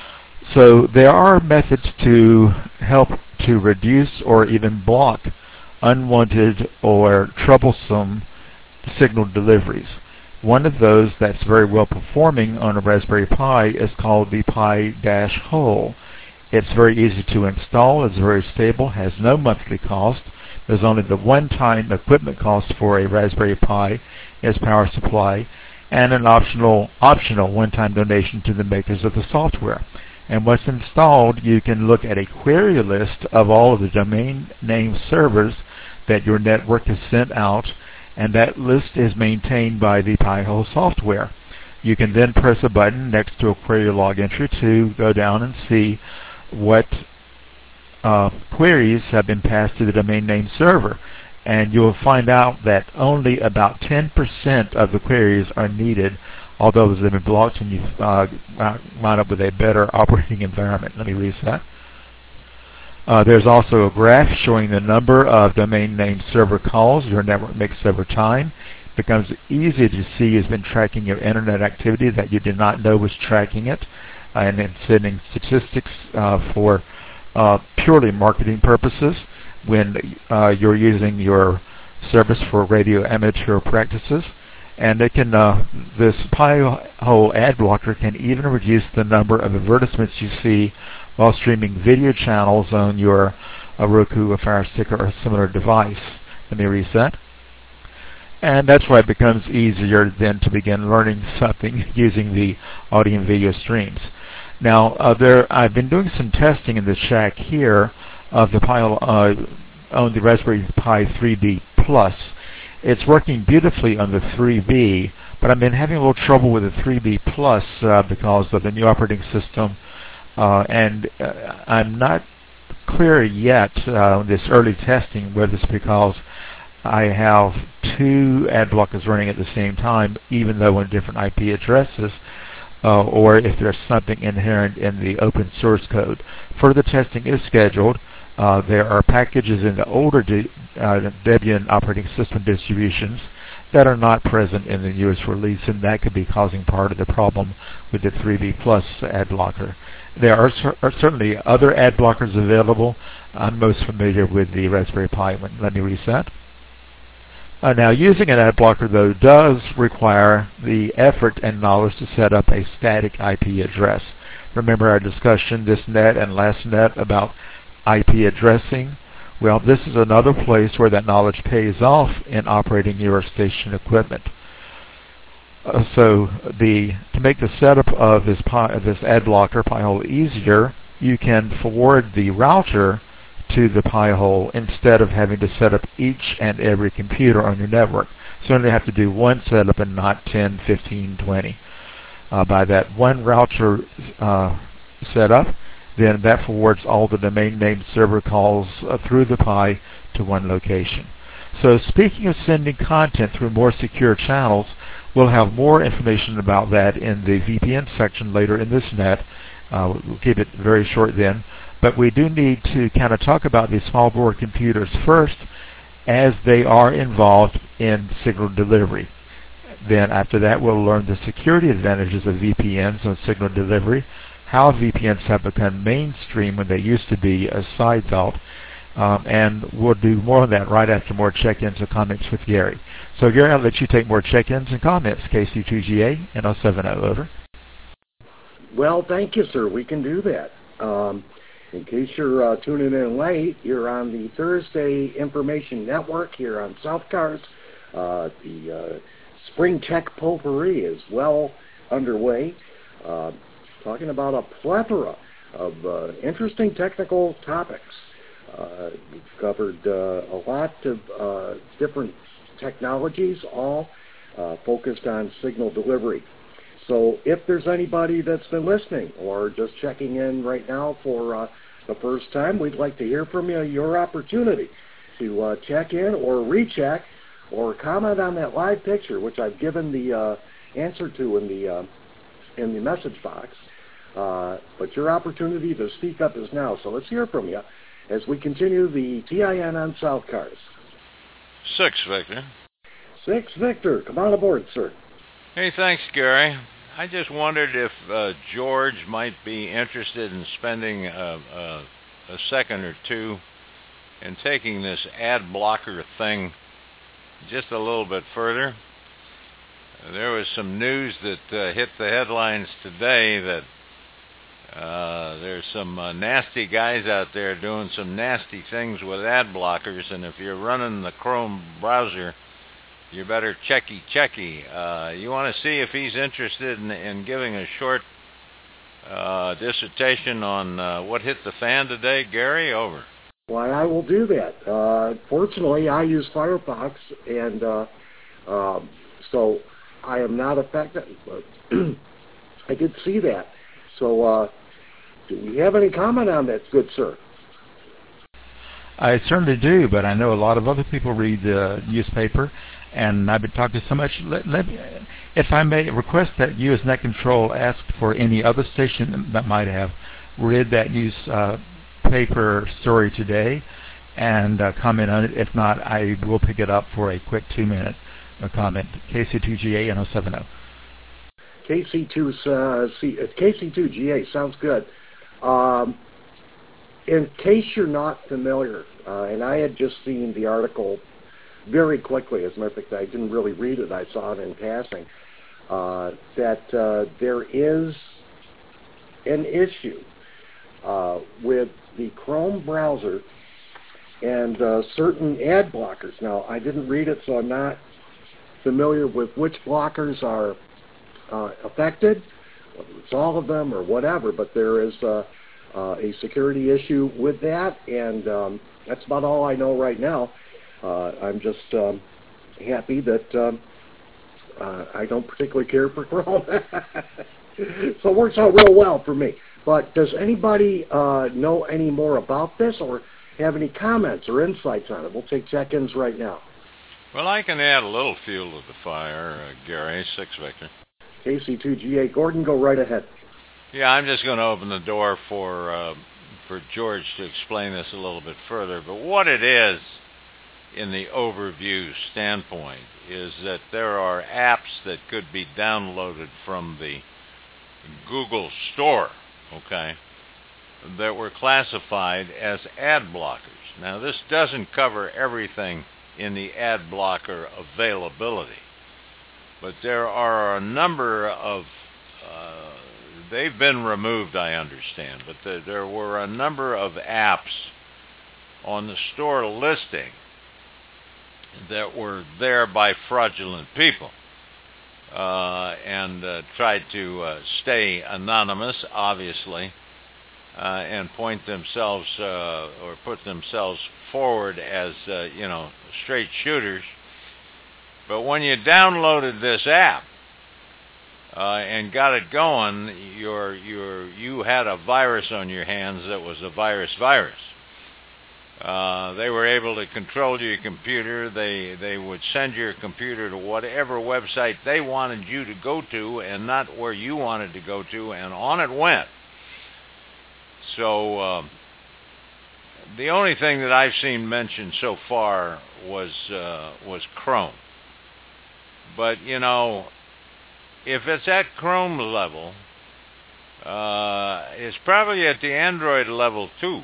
So there are methods to help to reduce or even block unwanted or troublesome signal deliveries. One of those that's very well performing on a Raspberry Pi is called the Pi-Hole. It's very easy to install, it's very stable, has no monthly cost. There's only the one-time equipment cost for a Raspberry Pi as power supply, and an optional optional one-time donation to the makers of the software. And once installed, you can look at a query list of all of the domain name servers that your network has sent out, and that list is maintained by the Pi-hole software. You can then press a button next to a query log entry to go down and see what uh, queries have been passed to the domain name server. And you'll find out that only about ten percent of the queries are needed, although those have been blocked, and you uh, wind up with a better operating environment. Let me reset. Uh, there's also a graph showing the number of domain name server calls your network makes over time. It becomes easy to see it's been tracking your internet activity that you did not know was tracking it, uh, and then sending statistics uh, for uh, purely marketing purposes when uh, you're using your service for radio amateur practices. And it can, uh, this Pi-hole ad blocker can even reduce the number of advertisements you see while streaming video channels on your uh, Roku, a Fire Stick, or a similar device. Let me reset. And that's why it becomes easier then to begin learning something using the audio and video streams. Now, uh, there, I've been doing some testing in the shack here of the Pi, uh, on the Raspberry Pi three B Plus. It's working beautifully on the three B, but I've been having a little trouble with the three B Plus uh, because of the new operating system, uh, and uh, I'm not clear yet uh, on this early testing whether it's because I have two ad blockers running at the same time, even though on different I P addresses, uh, or if there's something inherent in the open source code. Further testing is scheduled. Uh, there are packages in the older de- uh, Debian operating system distributions that are not present in the newest release, and that could be causing part of the problem with the three B Plus ad blocker. There are, cer- are certainly other ad blockers available. I'm most familiar with the Raspberry Pi one. Let me reset. Uh, now, using an ad blocker, though, does require the effort and knowledge to set up a static I P address. Remember our discussion this net and last net about I P addressing? Well, this is another place where that knowledge pays off in operating your station equipment. Uh, so, the to make the setup of this Pi, this ad blocker Pi-hole easier, you can forward the router to the Pi-hole instead of having to set up each and every computer on your network. So you only have to do one setup and not ten, fifteen, twenty. Uh, by that one router uh, setup, then that forwards all the domain name server calls uh, through the Pi to one location. So speaking of sending content through more secure channels, we'll have more information about that in the V P N section later in this net. Uh, we'll keep it very short then. But we do need to kind of talk about these small board computers first, as they are involved in signal delivery. Then after that, we'll learn the security advantages of V P Ns on signal delivery, how V P Ns have become mainstream when they used to be a side thought, um, and we'll do more of that right after more check-ins and comments with Gary. So Gary, I'll let you take more check-ins and comments. K C two G A N zero seven zero, over. Well, thank you, sir. We can do that. Um, in case you're uh, tuning in late, you're on the Thursday Information Network here on South Cars. Uh, the uh, Spring Tech Potpourri is well underway, uh, talking about a plethora of uh, interesting technical topics. Uh, we've covered uh, a lot of uh, different technologies, all uh, focused on signal delivery. So if there's anybody that's been listening or just checking in right now for uh, the first time, we'd like to hear from you, your opportunity to uh, check in or recheck or comment on that live picture, which I've given the uh, answer to in the, uh, in the message box. Uh, but your opportunity to speak up is now. So let's hear from you as we continue the T I N on South Cars. Six, Victor. Six, Victor. Come on aboard, sir. Hey, thanks, Gary. I just wondered if uh, George might be interested in spending a, a, a second or two in taking this ad blocker thing just a little bit further. There was some news that uh, hit the headlines today that uh, there's some uh, nasty guys out there doing some nasty things with ad blockers, and if you're running the Chrome browser, you better checky checky. Uh, you want to see if he's interested in, in giving a short uh, dissertation on uh, what hit the fan today, Gary? Over. Why, I will do that. Uh, fortunately, I use Firefox, and uh, um, so I am not affected. But I did see that. So uh, do we have any comment on that, good sir? I certainly do, but I know a lot of other people read the newspaper, and I've been talking so much. Let, let, if I may request that you as Net Control ask for any other station that might have read that newspaper uh, story today and uh, comment on it. If not, I will pick it up for a quick two-minute uh, comment. K C two G A N zero seven zero. K C two uh, C, uh, K C two G A sounds good. Um, in case you're not familiar, uh, and I had just seen the article very quickly, as a matter of fact, I didn't really read it, I saw it in passing, uh, that uh, there is an issue uh, with the Chrome browser and uh, certain ad blockers. Now, I didn't read it, so I'm not familiar with which blockers are uh, affected, whether it's all of them or whatever, but there is uh, uh, a security issue with that, and um, that's about all I know right now. Uh, I'm just um, happy that um, uh, I don't particularly care for Chrome. So it works out real well for me. But does anybody uh, know any more about this or have any comments or insights on it? We'll take check-ins right now. Well, I can add a little fuel to the fire, uh, Gary, six Victor. K C two G A, Gordon, go right ahead. Yeah, I'm just going to open the door for uh, for George to explain this a little bit further. But what it is, in the overview standpoint, is that there are apps that could be downloaded from the Google Store, okay, that were classified as ad blockers. Now, this doesn't cover everything in the ad blocker availability, but there are a number of, uh, they've been removed, I understand, but the, there were a number of apps on the store listing that were there by fraudulent people. Uh, and uh, tried to uh, stay anonymous, obviously, uh, and point themselves uh, or put themselves forward as, uh, you know, straight shooters. But when you downloaded this app uh, and got it going, your your you had a virus on your hands that was a virus virus. Uh, they were able to control your computer. They they would send your computer to whatever website they wanted you to go to and not where you wanted to go to, and on it went. So uh, the only thing that I've seen mentioned so far was uh, was Chrome. But, you know, if it's at Chrome level, uh, it's probably at the Android level too.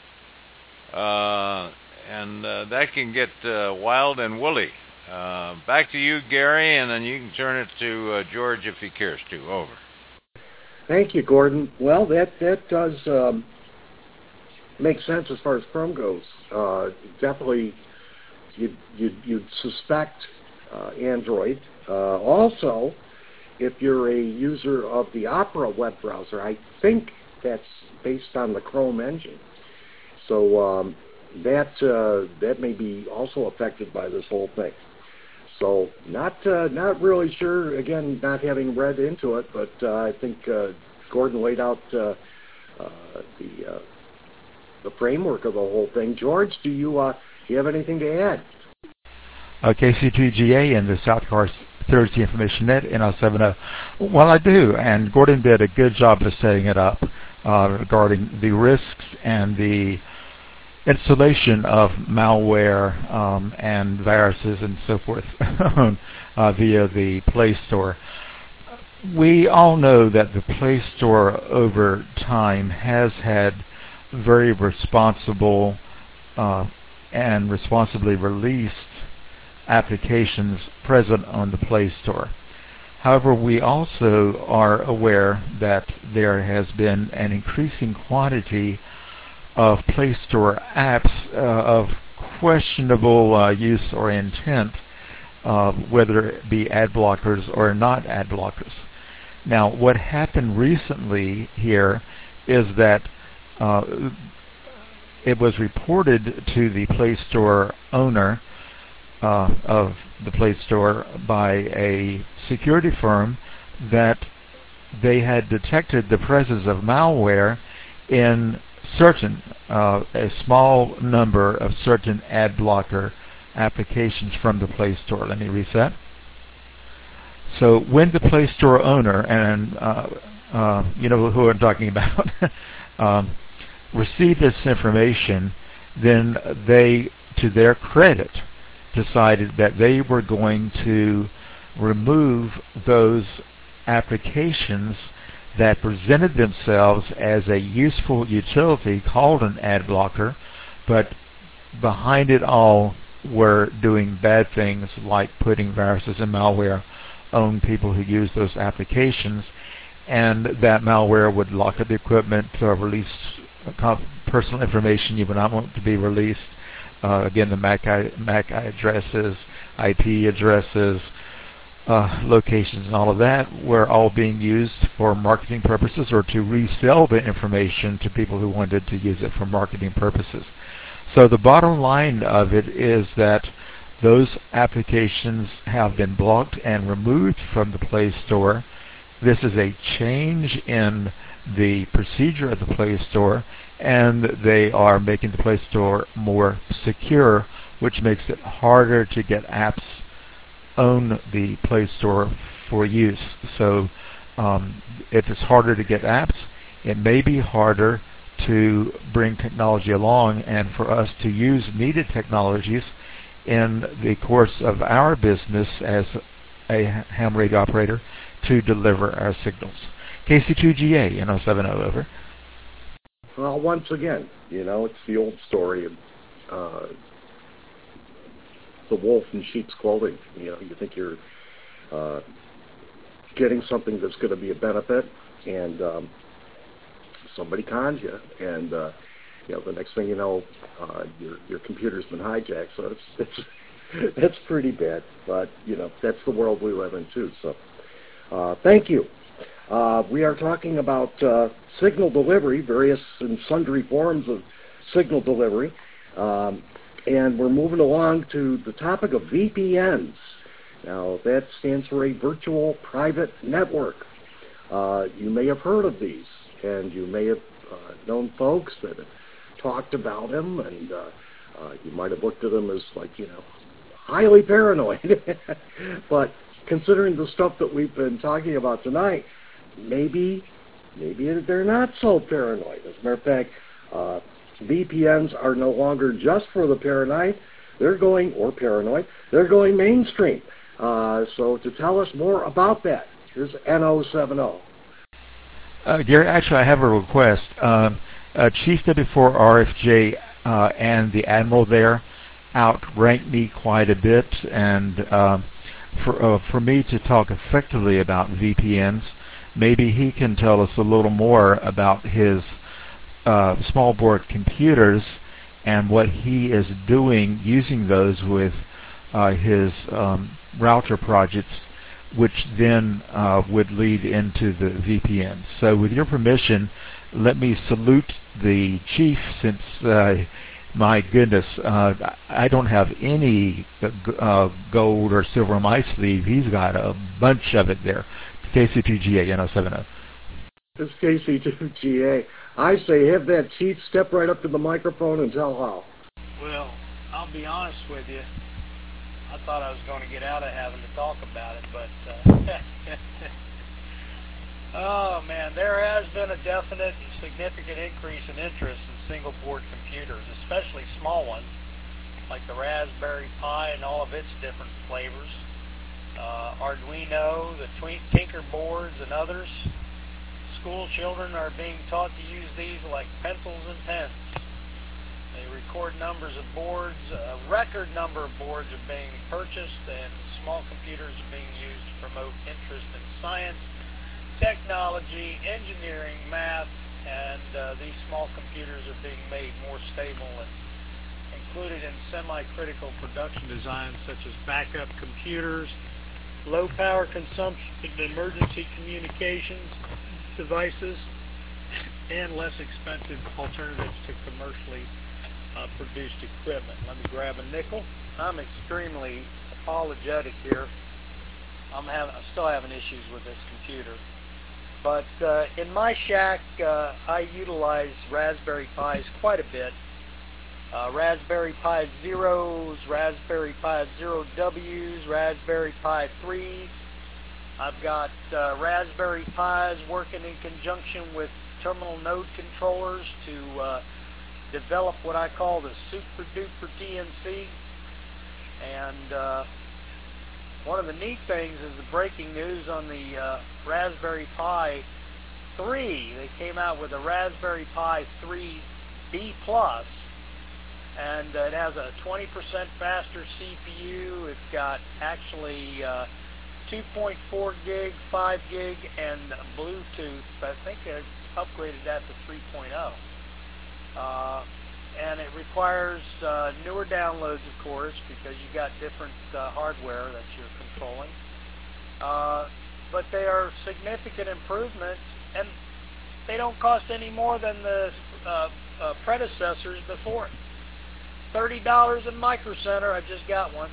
Uh, and uh, that can get uh, wild and woolly. Uh, back to you, Gary, and then you can turn it to uh, George if he cares to. Over. Thank you, Gordon. Well, that that does um, make sense as far as Chrome goes. Uh, definitely, you'd, you'd, you'd suspect uh, Android. Uh, also, if you're a user of the Opera web browser, I think that's based on the Chrome engine. So um, that uh, that may be also affected by this whole thing. So not uh, not really sure. Again, not having read into it, but uh, I think uh, Gordon laid out uh, uh, the uh, the framework of the whole thing. George, do you uh, do you have anything to add? Uh, K C two G A and the South Cars Thursday Information Net N L seven oh. Well, I do, and Gordon did a good job of setting it up uh, regarding the risks and the installation of malware um, and viruses and so forth uh, via the Play Store. We all know that the Play Store over time has had very responsible uh, and responsibly released applications present on the Play Store. However, we also are aware that there has been an increasing quantity of Play Store apps uh, of questionable uh, use or intent, uh, whether it be ad blockers or not ad blockers. Now, what happened recently here is that uh, it was reported to the Play Store owner uh, of the Play Store by a security firm that they had detected the presence of malware in certain, uh, a small number of certain ad blocker applications from the Play Store. Let me reset. So when the Play Store owner, and uh, uh, you know who I'm talking about, um, received this information, then they, to their credit, decided that they were going to remove those applications that presented themselves as a useful utility called an ad blocker, but behind it all were doing bad things like putting viruses and malware on people who use those applications, and that malware would lock up the equipment, uh, release personal information you would not want to be released. Uh, again, the M A C, I, M A C addresses, I P addresses, uh, locations and all of that were all being used for marketing purposes or to resell the information to people who wanted to use it for marketing purposes. So the bottom line of it is that those applications have been blocked and removed from the Play Store. This is a change in the procedure of the Play Store, and they are making the Play Store more secure, which makes it harder to get apps on the Play Store for use. So um, if it's harder to get apps, it may be harder to bring technology along and for us to use needed technologies in the course of our business as a ham radio operator to deliver our signals. K C two G A, N O seven O, over. Well, once again, you know, it's the old story of uh, the wolf in sheep's clothing. You know, you think you're uh, getting something that's going to be a benefit, and um, somebody cons you, and uh, you know, the next thing you know, uh, your your computer's been hijacked. So it's it's that's pretty bad. But you know, that's the world we live in too. So, uh, thank you. Uh, we are talking about uh, signal delivery, various and sundry forms of signal delivery, um, and we're moving along to the topic of V P Ns. Now, that stands for a virtual private network. Uh, you may have heard of these, and you may have uh, known folks that have talked about them, and uh, uh, you might have looked at them as, like, you know, highly paranoid. But considering the stuff that we've been talking about tonight, maybe maybe they're not so paranoid. As a matter of fact, uh, V P Ns are no longer just for the paranoid. They're going, or paranoid, they're going mainstream. Uh, so to tell us more about that, here's N O seven O. Uh, Gary, actually, I have a request. Um, uh, Chief W four R F J uh, and the Admiral there outranked me quite a bit, and um, for uh, for me to talk effectively about V P Ns, maybe he can tell us a little more about his uh, small board computers and what he is doing using those with uh, his um, router projects, which then uh, would lead into the V P N. So with your permission, let me salute the chief, since uh, my goodness, uh, I don't have any uh, gold or silver in my sleeve. He's got a bunch of it there. K C two G A, N O seven O. This is K C two G A. I say have that chief step right up to the microphone and tell how. Well, I'll be honest with you. I thought I was going to get out of having to talk about it, but uh, oh man, there has been a definite and significant increase in interest in single board computers, especially small ones like the Raspberry Pi and all of its different flavors, uh, Arduino, the Tinker boards, and others. School children are being taught to use these like pencils and pens. They record numbers of boards. A record number of boards are being purchased, and small computers are being used to promote interest in science, technology, engineering, math, and uh, these small computers are being made more stable and included in semi-critical production designs such as backup computers, low power consumption and emergency communications devices, and less expensive alternatives to commercially uh, produced equipment. Let me grab a nickel. I'm extremely apologetic here. I'm, having, I'm still having issues with this computer. But uh, in my shack, uh, I utilize Raspberry Pis quite a bit. Uh, Raspberry Pi Zeros, Raspberry Pi Zero Ws, Raspberry Pi threes. I've got uh, Raspberry Pis working in conjunction with terminal node controllers to uh, develop what I call the super duper T N C. And uh, one of the neat things is the breaking news on the uh, Raspberry Pi three. They came out with a Raspberry Pi three B plus, and uh, it has a twenty percent faster C P U. It's got actually uh, two point four gig, five gig, and Bluetooth. I think they upgraded that to three point oh. Uh, and it requires uh, newer downloads, of course, because you got different uh, hardware that you're controlling. uh, but they are significant improvements, and they don't cost any more than the uh, uh, predecessors before it. thirty dollars in Micro Center, I just got one,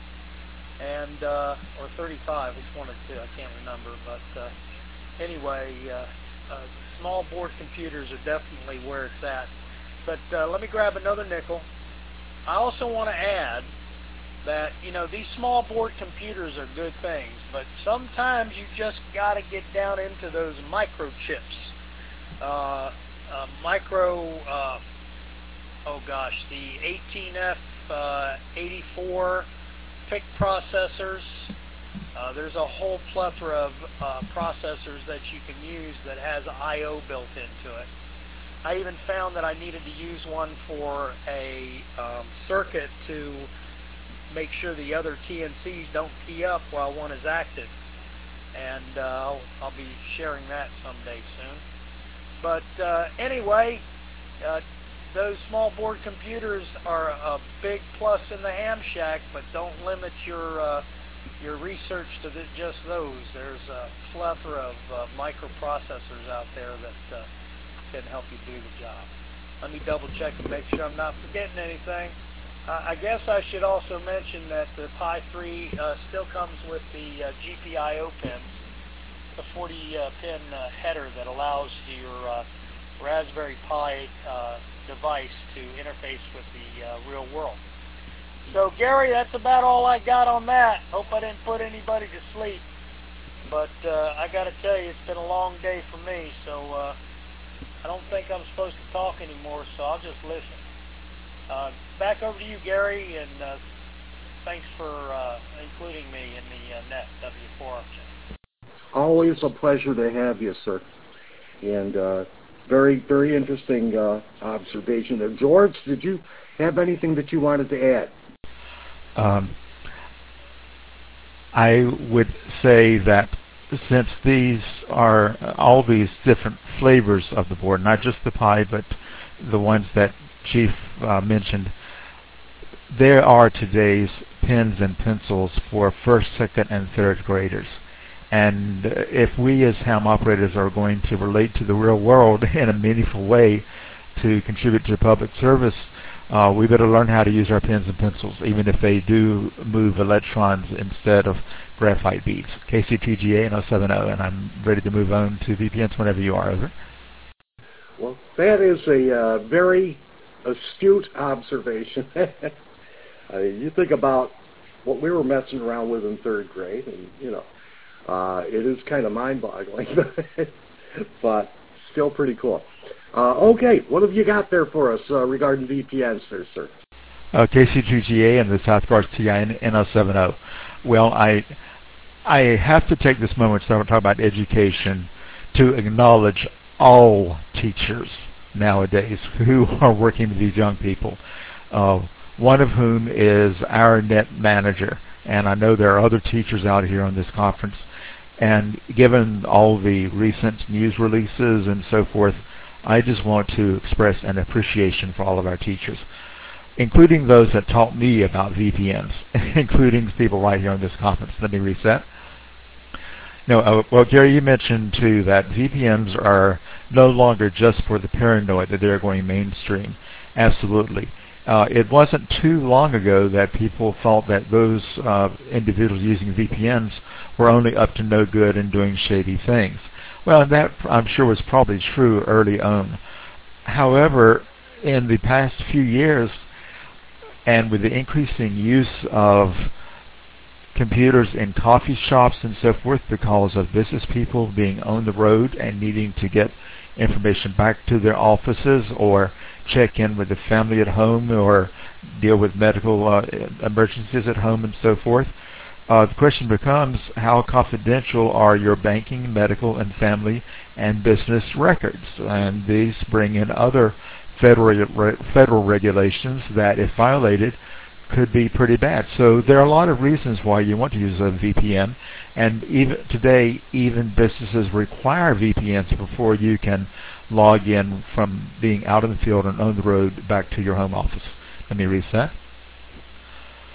and uh, or thirty-five, which one or two, I can't remember, but uh, anyway, uh, uh, small board computers are definitely where it's at. But uh, let me grab another nickel. I also want to add that, you know, these small board computers are good things, but sometimes you just got to get down into those microchips. Uh, uh, micro, uh, oh gosh, the eighteen F eighty-four P I C processors. Uh, there's a whole plethora of uh, processors that you can use that has I O built into it. I even found that I needed to use one for a um, circuit to make sure the other T N Cs don't key up while one is active. And uh, I'll, I'll be sharing that someday soon. But uh, anyway, uh, those small board computers are a big plus in the Ham Shack, but don't limit your uh, your research to the, just those. There's a plethora of uh, microprocessors out there that uh, can help you do the job. Let me double check and make sure I'm not forgetting anything. Uh, I guess I should also mention that the Pi three uh, still comes with the uh, G P I O pins, the forty pin uh, uh, header that allows your uh, Raspberry Pi uh, device to interface with the uh, real world. So, Gary, that's about all I got on that. Hope I didn't put anybody to sleep. But uh, I got to tell you, it's been a long day for me, so uh, I don't think I'm supposed to talk anymore, so I'll just listen. Uh, back over to you, Gary, and uh, thanks for uh, including me in the uh, Net W four option. Always a pleasure to have you, sir. And uh, very, very interesting uh, observation there. George, did you have anything that you wanted to add? Um, I would say that since these are all these different flavors of the board, not just the Pi, but the ones that Chief uh, mentioned, there are today's pens and pencils for first, second, and third graders. And if we as ham operators are going to relate to the real world in a meaningful way to contribute to public service, uh, we better learn how to use our pens and pencils, even if they do move electrons instead of graphite beads. K C T G A and oh seven oh, and I'm ready to move on to V P Ns whenever you are. Over. Well, that is a uh, very astute observation. uh, you think about what we were messing around with in third grade, and, you know, uh, it is kind of mind-boggling, but still pretty cool. Uh, okay, what have you got there for us uh, regarding V P Ns there, sir? Uh, K C T G A and the Southguards T I N N oh seven oh. Well, I I have to take this moment to talk about education to acknowledge all teachers nowadays who are working with these young people, uh, one of whom is our net manager. And I know there are other teachers out here on this conference. And given all the recent news releases and so forth, I just want to express an appreciation for all of our teachers, including those that taught me about V P Ns, including people right here on this conference. Let me reset. No, uh, well, Gary, you mentioned, too, that V P Ns are no longer just for the paranoid, that they're going mainstream. Absolutely. Uh, it wasn't too long ago that people thought that those uh, individuals using V P Ns were only up to no good and doing shady things. Well, that, I'm sure, was probably true early on. However, in the past few years, and with the increasing use of computers in coffee shops and so forth because of business people being on the road and needing to get information back to their offices or check in with the family at home or deal with medical uh, emergencies at home and so forth, uh, the question becomes, how confidential are your banking, medical, and family and business records? And these bring in other federal, re- federal regulations that, if violated, could be pretty bad. So there are a lot of reasons why you want to use a V P N, and even today, even businesses require V P Ns before you can log in from being out in the field and on the road back to your home office. Let me reset.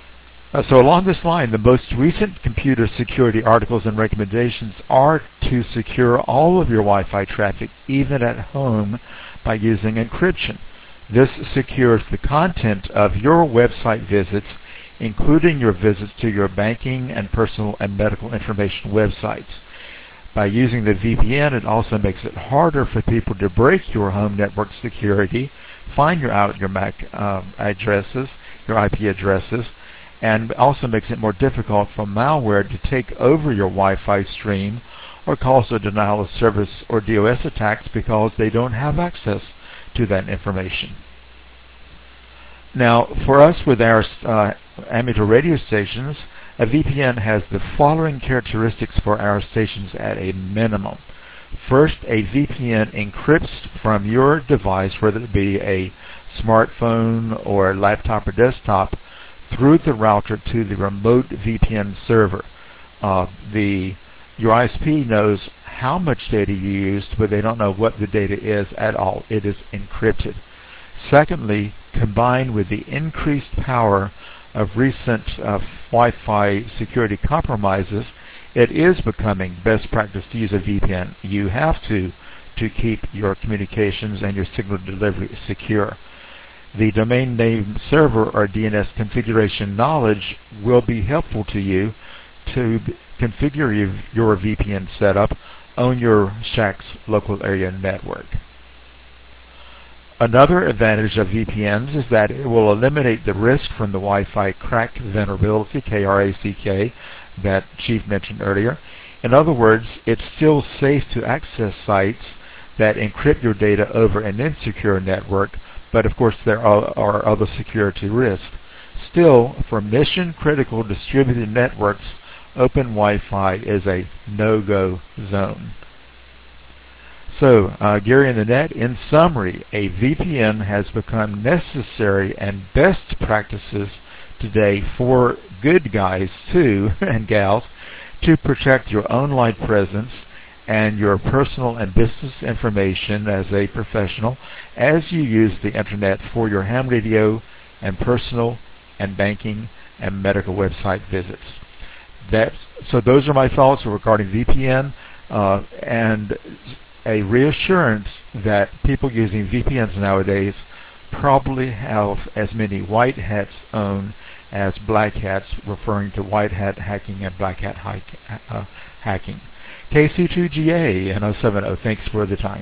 Uh, so along this line, the most recent computer security articles and recommendations are to secure all of your Wi-Fi traffic, even at home, by using encryption. This secures the content of your website visits, including your visits to your banking and personal and medical information websites. By using the V P N, it also makes it harder for people to break your home network security, find your out your M A C um, addresses, your I P addresses, and also makes it more difficult for malware to take over your Wi-Fi stream or cause a denial of service or DOS attacks because they don't have access to that information. Now, for us with our uh, amateur radio stations, a V P N has the following characteristics for our stations at a minimum. First, a V P N encrypts from your device, whether it be a smartphone or laptop or desktop, through the router to the remote V P N server. Uh, the your I S P knows how much data you used, but they don't know what the data is at all. It is encrypted. Secondly, combined with the increased power of recent uh, Wi-Fi security compromises, it is becoming best practice to use a V P N. You have to to keep your communications and your signal delivery secure. The domain name server or D N S configuration knowledge will be helpful to you to b- configure your, your V P N setup on your Shack's local area network. Another advantage of V P Ns is that it will eliminate the risk from the Wi-Fi crack vulnerability, K R A C K, that Chief mentioned earlier. In other words, it's still safe to access sites that encrypt your data over an insecure network, but of course there are, are other security risks. Still, for mission-critical distributed networks, open Wi-Fi is a no-go zone. So, uh, Gary and the Net, in summary, a V P N has become necessary and best practices today for good guys, too, and gals, to protect your online presence and your personal and business information as a professional as you use the Internet for your ham radio and personal and banking and medical website visits. That's, so those are my thoughts regarding V P N uh, and a reassurance that people using V P Ns nowadays probably have as many white hats on as black hats, referring to white hat hacking and black hat hi- uh, hacking. K C two G A and oh seven oh, thanks for the time.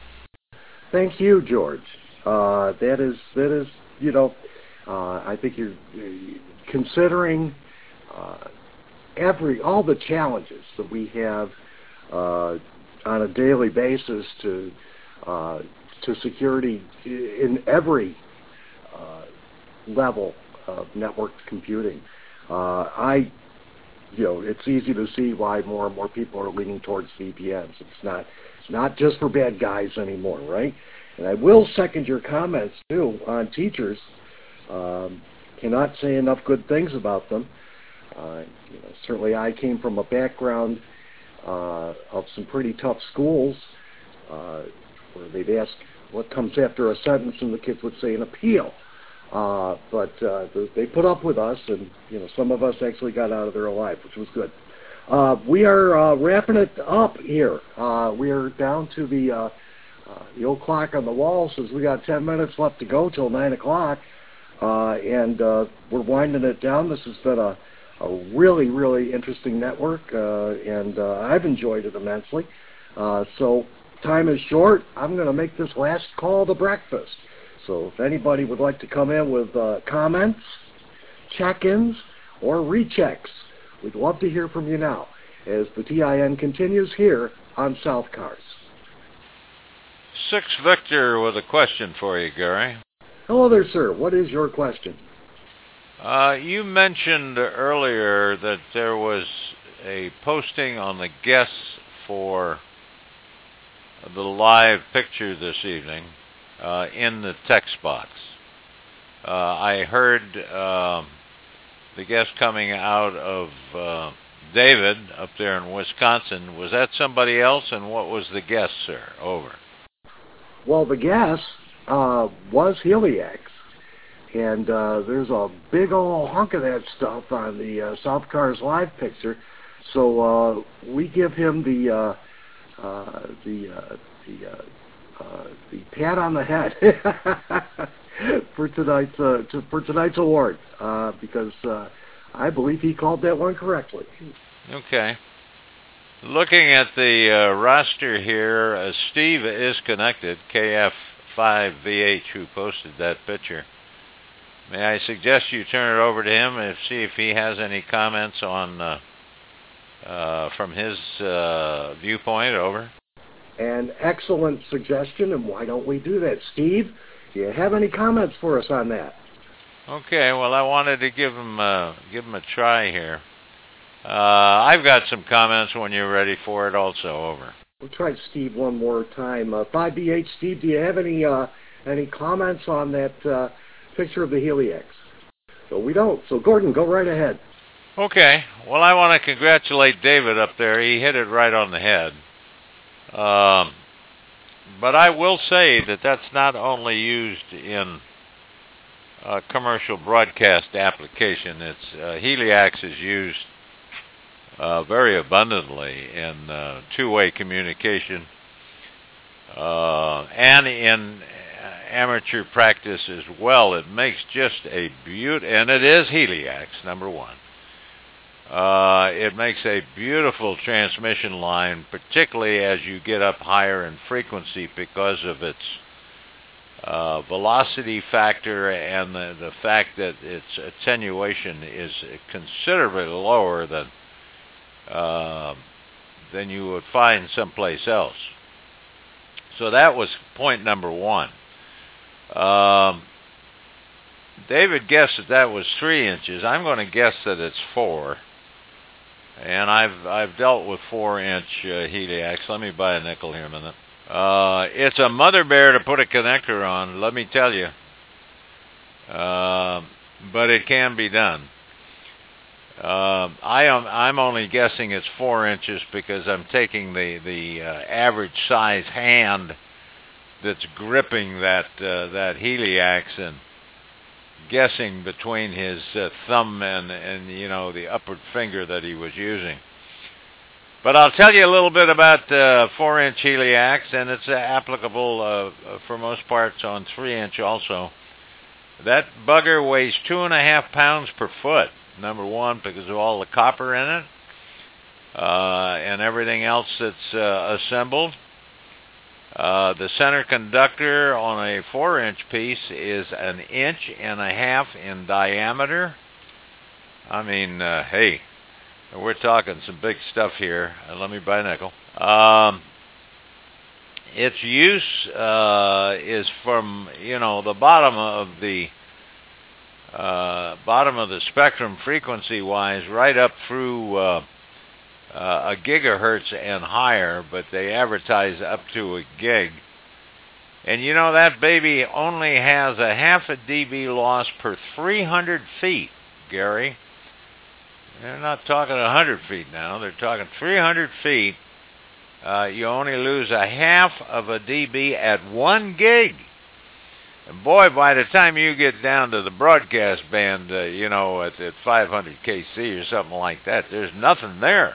Thank you, George. Uh, that is, that is, you know, uh, I think you're considering uh, every all the challenges that we have uh, on a daily basis to uh, to security in every uh, level of network computing. Uh, I, you know, it's easy to see why more and more people are leaning towards V P Ns. It's not it's not just for bad guys anymore, right? And I will second your comments too on teachers. Um, cannot say enough good things about them. Uh, you know, certainly, I came from a background uh, of some pretty tough schools uh, where they'd ask what comes after a sentence, and the kids would say an appeal. Uh, but uh, they put up with us, and you know, some of us actually got out of there alive, which was good. Uh, we are uh, wrapping it up here. Uh, we are down to the uh, uh, the old clock on the wall says we got ten minutes left to go till nine o'clock, uh, and uh, we're winding it down. This has been a, a really, really interesting network, uh, and uh, I've enjoyed it immensely. Uh, so time is short. I'm going to make this last call to breakfast. So if anybody would like to come in with uh, comments, check-ins, or rechecks, we'd love to hear from you now as the T I N continues here on South Cars. Six Victor with a question for you, Gary. Hello there, sir. What is your question? Uh, you mentioned earlier that there was a posting on the guests for the live picture this evening uh, in the text box. Uh, I heard uh, the guest coming out of uh, David up there in Wisconsin. Was that somebody else, and what was the guest, sir? Over. Well, the guest uh, was Heliax, and uh, there's a big old hunk of that stuff on the uh, South Cars Live picture. So uh, we give him the uh, uh, the uh, the uh, uh, the pat on the head for tonight's uh, to, for tonight's award uh, because uh, I believe he called that one correctly. Okay. Looking at the uh, roster here, uh, Steve is connected, K F five V H, who posted that picture. May I suggest you turn it over to him and see if he has any comments on uh, uh, from his uh, viewpoint? Over. An excellent suggestion, and why don't we do that? Steve, do you have any comments for us on that? Okay, well, I wanted to give him, uh, give him a try here. Uh, I've got some comments when you're ready for it also. Over. We'll try Steve one more time. Uh, five B H, Steve, do you have any uh, any comments on that uh, picture of the Helix? So we don't. So Gordon, go right ahead. Okay. Well, I want to congratulate David up there. He hit it right on the head. Um, but I will say that that's not only used in a commercial broadcast application. It's uh, Heliax is used uh, very abundantly in uh, two-way communication uh, and in amateur practice as well. It makes just a beaut, and it is Heliax, number one. Uh, it makes a beautiful transmission line, particularly as you get up higher in frequency because of its uh, velocity factor and the, the fact that its attenuation is considerably lower than uh, than you would find someplace else. So that was point number one. Um, David guessed that that was three inches. I'm going to guess that it's four. And I've I've dealt with four-inch uh, Heliax. Let me buy a nickel here a minute. Uh, it's a mother bear to put a connector on, let me tell you. Uh, but it can be done. Uh, I am I'm only guessing it's four inches because I'm taking the the uh, average size hand that's gripping that uh, that Heliax and guessing between his uh, thumb and, and, you know, the upward finger that he was using. But I'll tell you a little bit about uh, four-inch Heliax, and it's uh, applicable uh, for most parts on three-inch also. That bugger weighs two and a half pounds per foot, number one, because of all the copper in it uh, and everything else that's uh, assembled. Uh, the center conductor on a four-inch piece is an inch and a half in diameter. I mean, uh, hey, we're talking some big stuff here. Uh, let me buy a nickel. Um, its use uh, is from, you know, the bottom of the uh, bottom of the spectrum frequency-wise, right up through Uh, Uh, a gigahertz and higher, but they advertise up to a gig. And you know, that baby only has a half a dB loss per three hundred feet, Gary. They're not talking one hundred feet now. They're talking three hundred feet. Uh, you only lose a half of a dB at one gig. And boy, by the time you get down to the broadcast band, uh, you know, at, at five hundred K C or something like that, there's nothing there.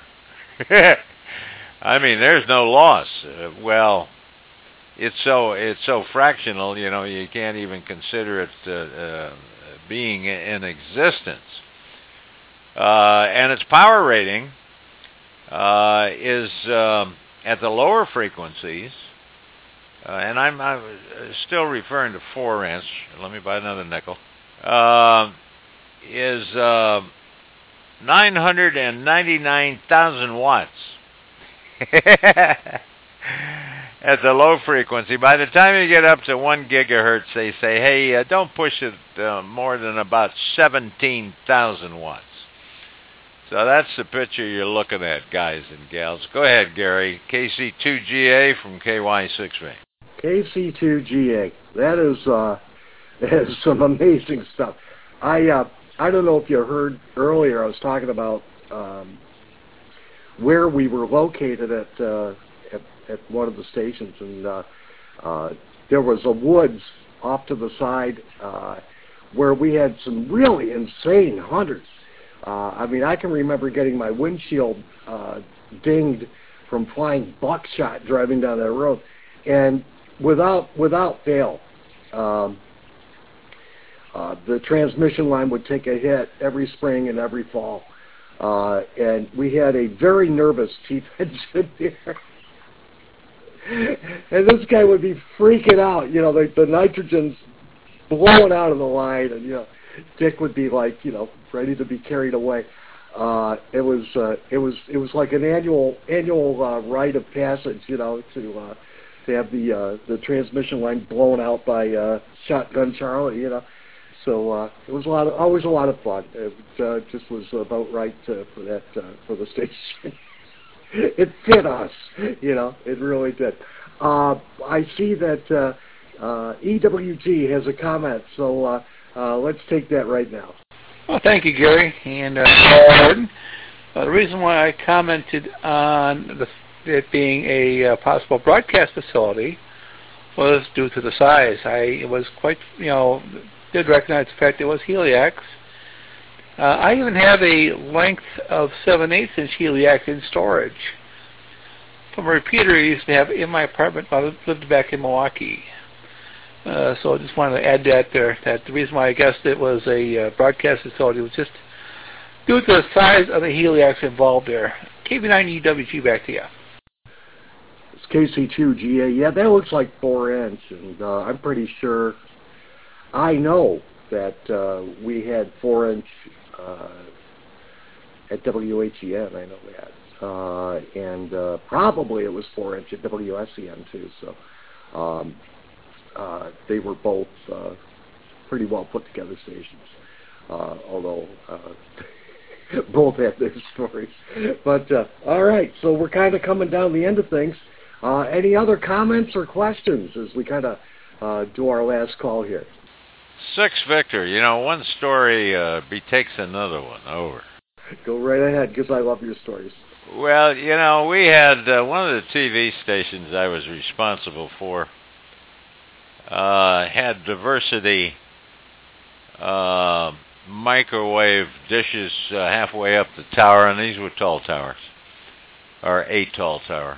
I mean, there's no loss. Uh, well, it's so it's so fractional, you know, you can't even consider it uh, uh, being in existence. Uh, and its power rating uh, is um, at the lower frequencies, uh, and I'm, I'm still referring to four inch. Let me buy another nickel. Uh, is uh, nine hundred ninety-nine thousand watts at the low frequency. By the time you get up to one gigahertz, they say, hey, uh, don't push it uh, more than about seventeen thousand watts. So that's the picture you're looking at, guys and gals. Go ahead, Gary. K C two G A from K Y six V. K C two G A. That is, uh, that is some amazing stuff. I uh, I don't know if you heard earlier, I was talking about um, where we were located at, uh, at at one of the stations, and uh, uh, there was a woods off to the side uh, where we had some really insane hunters. Uh, I mean, I can remember getting my windshield uh, dinged from flying buckshot driving down that road, and without without fail, um, uh, the transmission line would take a hit every spring and every fall, uh, and we had a very nervous chief engineer. And this guy would be freaking out, you know, the, the nitrogen's blowing out of the line, and, you know, Dick would be like, you know, ready to be carried away. Uh, it was, uh, it was, it was like an annual, annual uh, rite of passage, you know, to, uh, to have the, uh, the transmission line blown out by uh, Shotgun Charlie, you know. So uh, it was a lot of, always a lot of fun. It uh, just was about right uh, for that, uh, for the station. It fit us, you know, it really did. Uh, I see that uh, uh, E W G has a comment, so uh, uh, let's take that right now. Well, thank you, Gary and uh, Gordon. Uh, the reason why I commented on the, it being a uh, possible broadcast facility was due to the size. I was quite, you know, did recognize the fact it was Heliax. Uh, I even have a length of seven eighths inch Heliax in storage from a repeater I used to have in my apartment while I lived back in Milwaukee. Uh, so I just wanted to add that there, that the reason why I guessed it was a uh, broadcast facility was just due to the size of the Heliax involved there. K B nine E W G, back to you. It's K C two G A. Yeah, that looks like four inch, and uh, I'm pretty sure, I know that uh, we had four inch uh, at W H E N, I know that. Uh, and uh, probably it was four inch at W S E N too, so um, uh, they were both uh, pretty well put together stations, uh, although uh, both had their stories. But uh, all right, so we're kind of coming down the end of things. Uh, any other comments or questions as we kind of uh, do our last call here? Six Victor, you know, one story uh, betakes another one. Over. Go right ahead, because I love your stories. Well, you know, we had uh, one of the T V stations I was responsible for uh, had diversity uh, microwave dishes uh, halfway up the tower, and these were tall towers, or a tall tower.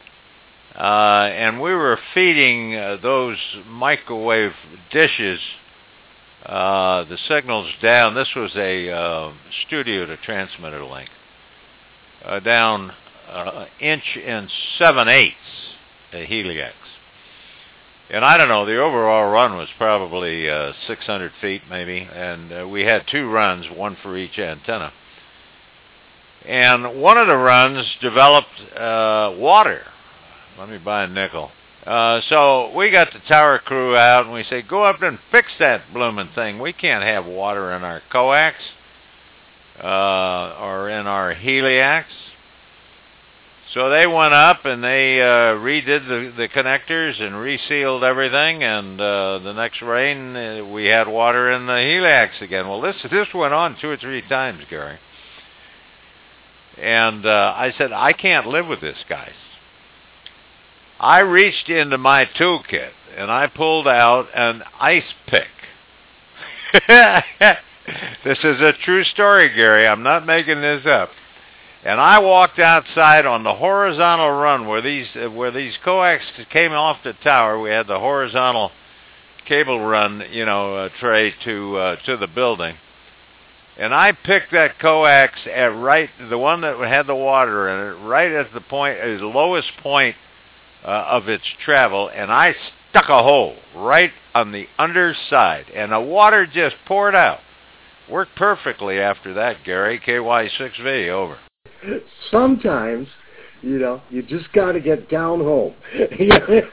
Uh, and we were feeding uh, those microwave dishes uh, the signals down. This was a uh, studio to transmitter link. Uh, down uh, inch and seven eighths a Heliax. And I don't know, the overall run was probably uh, six hundred feet maybe, and uh, we had two runs, one for each antenna. And one of the runs developed uh, water. Let me buy a nickel. Uh, so we got the tower crew out, and we say, go up and fix that blooming thing. We can't have water in our coax. Uh, or in our Heliax. So they went up and they uh, redid the, the connectors and resealed everything, and uh, the next rain uh, we had water in the Heliax again. Well, this this went on two or three times, Gary. And uh, I said, I can't live with this, guys. I reached into my toolkit and I pulled out an ice pick. This is a true story, Gary. I'm not making this up. And I walked outside on the horizontal run where these uh, where these coax came off the tower. We had the horizontal cable run, you know, uh, tray to uh, to the building. And I picked that coax at right, the one that had the water in it, right at the point, at the lowest point uh, of its travel, and I stuck a hole right on the underside, and the water just poured out. Worked perfectly after that, Gary. K Y six V, over. Sometimes, you know, you just got to get down home. it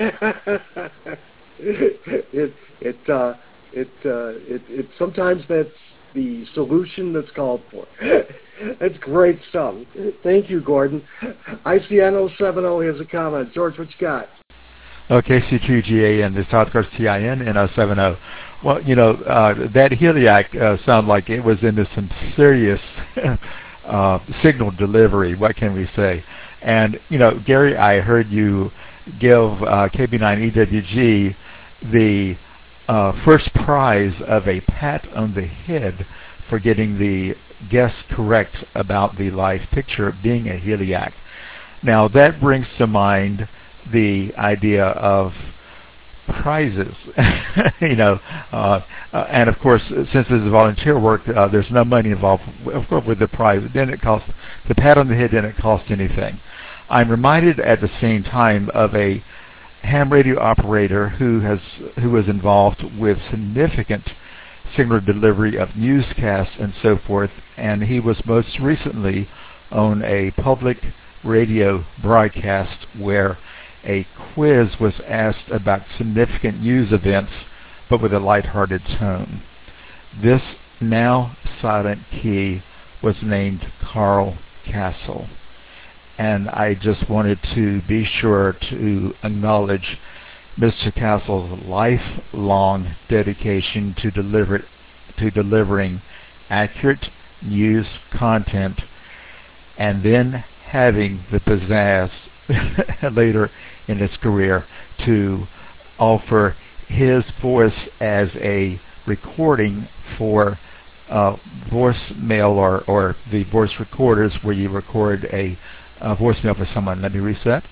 it uh, it uh, it it sometimes that's the solution that's called for. That's great stuff. Thank you, Gordon. I C N zero seven zero has a comment. George, what you got? Okay, C Q G A and the South Coast T I N N zero seven zero. Well, you know, uh, that Heliac uh, sounded like it was into some serious uh, signal delivery. What can we say? And, you know, Gary, I heard you give uh, K B nine E W G the uh, first prize of a pat on the head for getting the guess correct about the live picture being a Heliac. Now that brings to mind the idea of prizes, you know, uh, uh, and of course, since this is volunteer work, uh, there's no money involved. Of course, with the prize, then it costs the pat on the head didn't cost anything. I'm reminded at the same time of a ham radio operator who has who was involved with significant signal delivery of newscasts and so forth, and he was most recently on a public radio broadcast where a quiz was asked about significant news events, but with a lighthearted tone. This now silent key was named Carl Castle, and I just wanted to be sure to acknowledge Mister Castle's lifelong dedication to deliver to delivering accurate news content, and then having the pizzazz later in his career to offer his voice as a recording for uh, voicemail or, or the voice recorders where you record a, a voicemail for someone. Let me reset.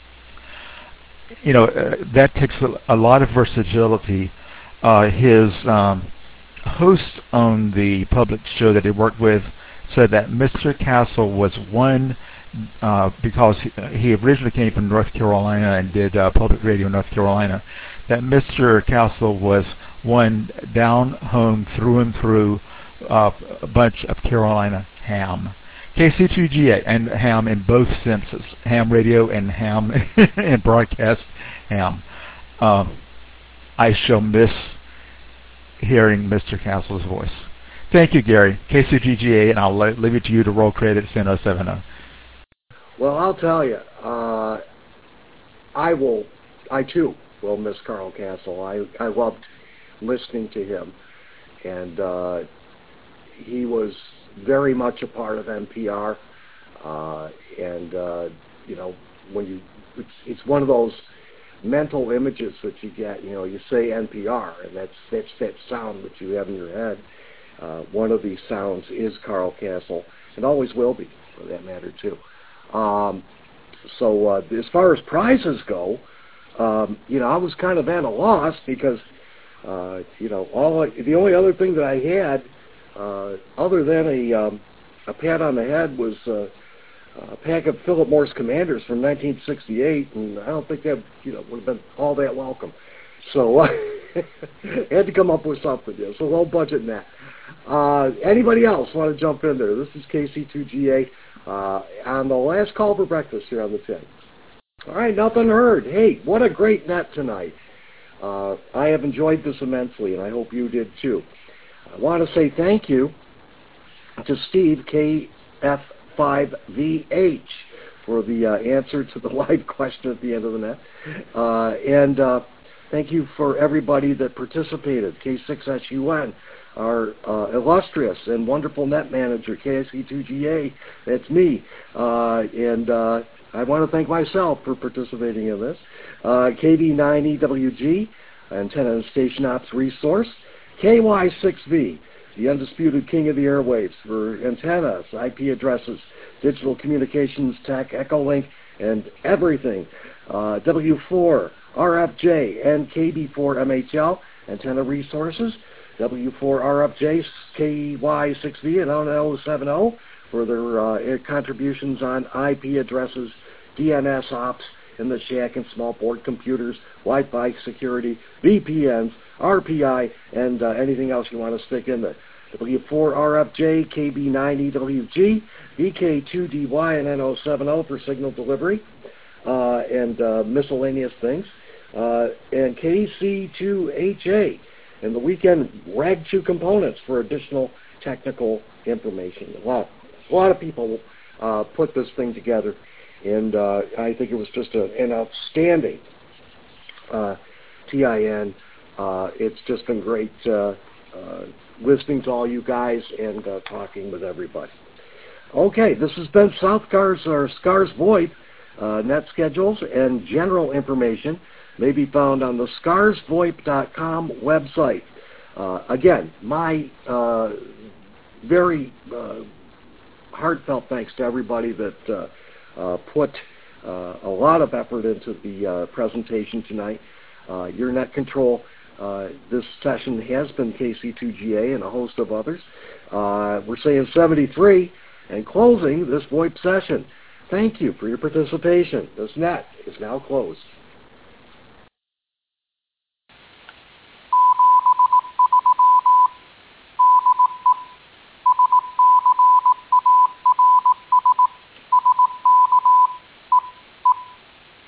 You know, uh, that takes a, a lot of versatility. Uh, his um, host on the public show that he worked with said that Mister Castle was one uh, because he, he originally came from North Carolina and did uh, public radio in North Carolina, that Mister Castle was one down home through and through uh, a bunch of Carolina ham. K C two G A, and ham in both senses, ham radio and ham and broadcast ham. Uh, I shall miss hearing Mister Castle's voice. Thank you, Gary. K C two G A, and I'll leave it to you to roll credits in oh seven oh. Well, I'll tell you, uh, I will, I too will miss Carl Castle. I, I loved listening to him, and uh, he was very much a part of N P R, uh, and uh, you know, when you, it's, it's one of those mental images that you get. You know, you say N P R, and that's that's that sound that you have in your head. Uh, one of these sounds is Carl Castle, and always will be, for that matter, too. Um, so uh, as far as prizes go, um, you know, I was kind of at a loss because, uh, you know, all I, the only other thing that I had, uh, other than a um, a pat on the head, was uh, a pack of Philip Morris Commanders from nineteen sixty-eight, and I don't think that, you know, would have been all that welcome. So uh, I had to come up with something. Yeah, so low budget in that. Uh, anybody else want to jump in there? This is K C two G A uh, on the last call for breakfast here on the ten. All right, nothing heard. Hey, what a great net tonight. Uh, I have enjoyed this immensely, and I hope you did too. I want to say thank you to Steve, K F five V H, for the uh, answer to the live question at the end of the net. Uh, and uh, thank you for everybody that participated. K six S U N, our uh, illustrious and wonderful net manager, K S C two G A, that's me. Uh, and uh, I want to thank myself for participating in this. Uh, K B nine E W G, Antenna and Station Ops Resource. K Y six V, the undisputed king of the airwaves for antennas, I P addresses, digital communications tech, Echolink, and everything. Uh, W four R F J and K B four M H L, Antenna Resources. W four R F J, K Y six V, and oh seven oh for their uh, contributions on I P addresses, D N S ops in the shack and small board computers, Wi-Fi security, V P Ns, R P I, and uh, anything else you want to stick in there. W four R F J, K B nine E W G, V K two D Y, and N oh seven oh for signal delivery, uh, and uh, miscellaneous things, uh, and K C two H A, and the weekend rag two components for additional technical information. A lot, a lot of people uh, put this thing together, and uh, I think it was just a, an outstanding uh, T I N. Uh, it's just been great uh, uh, listening to all you guys and uh, talking with everybody. Okay, this has been South Cars or Scars VoIP uh, net schedules and general information. may be found on the scars voip dot com website. Uh, again, my uh, very uh, heartfelt thanks to everybody that uh, uh, put uh, a lot of effort into the uh, presentation tonight. Uh, your net control, uh, this session has been K C two G A and a host of others. Uh, we're saying seventy-three and closing this VoIP session. Thank you for your participation. This net is now closed.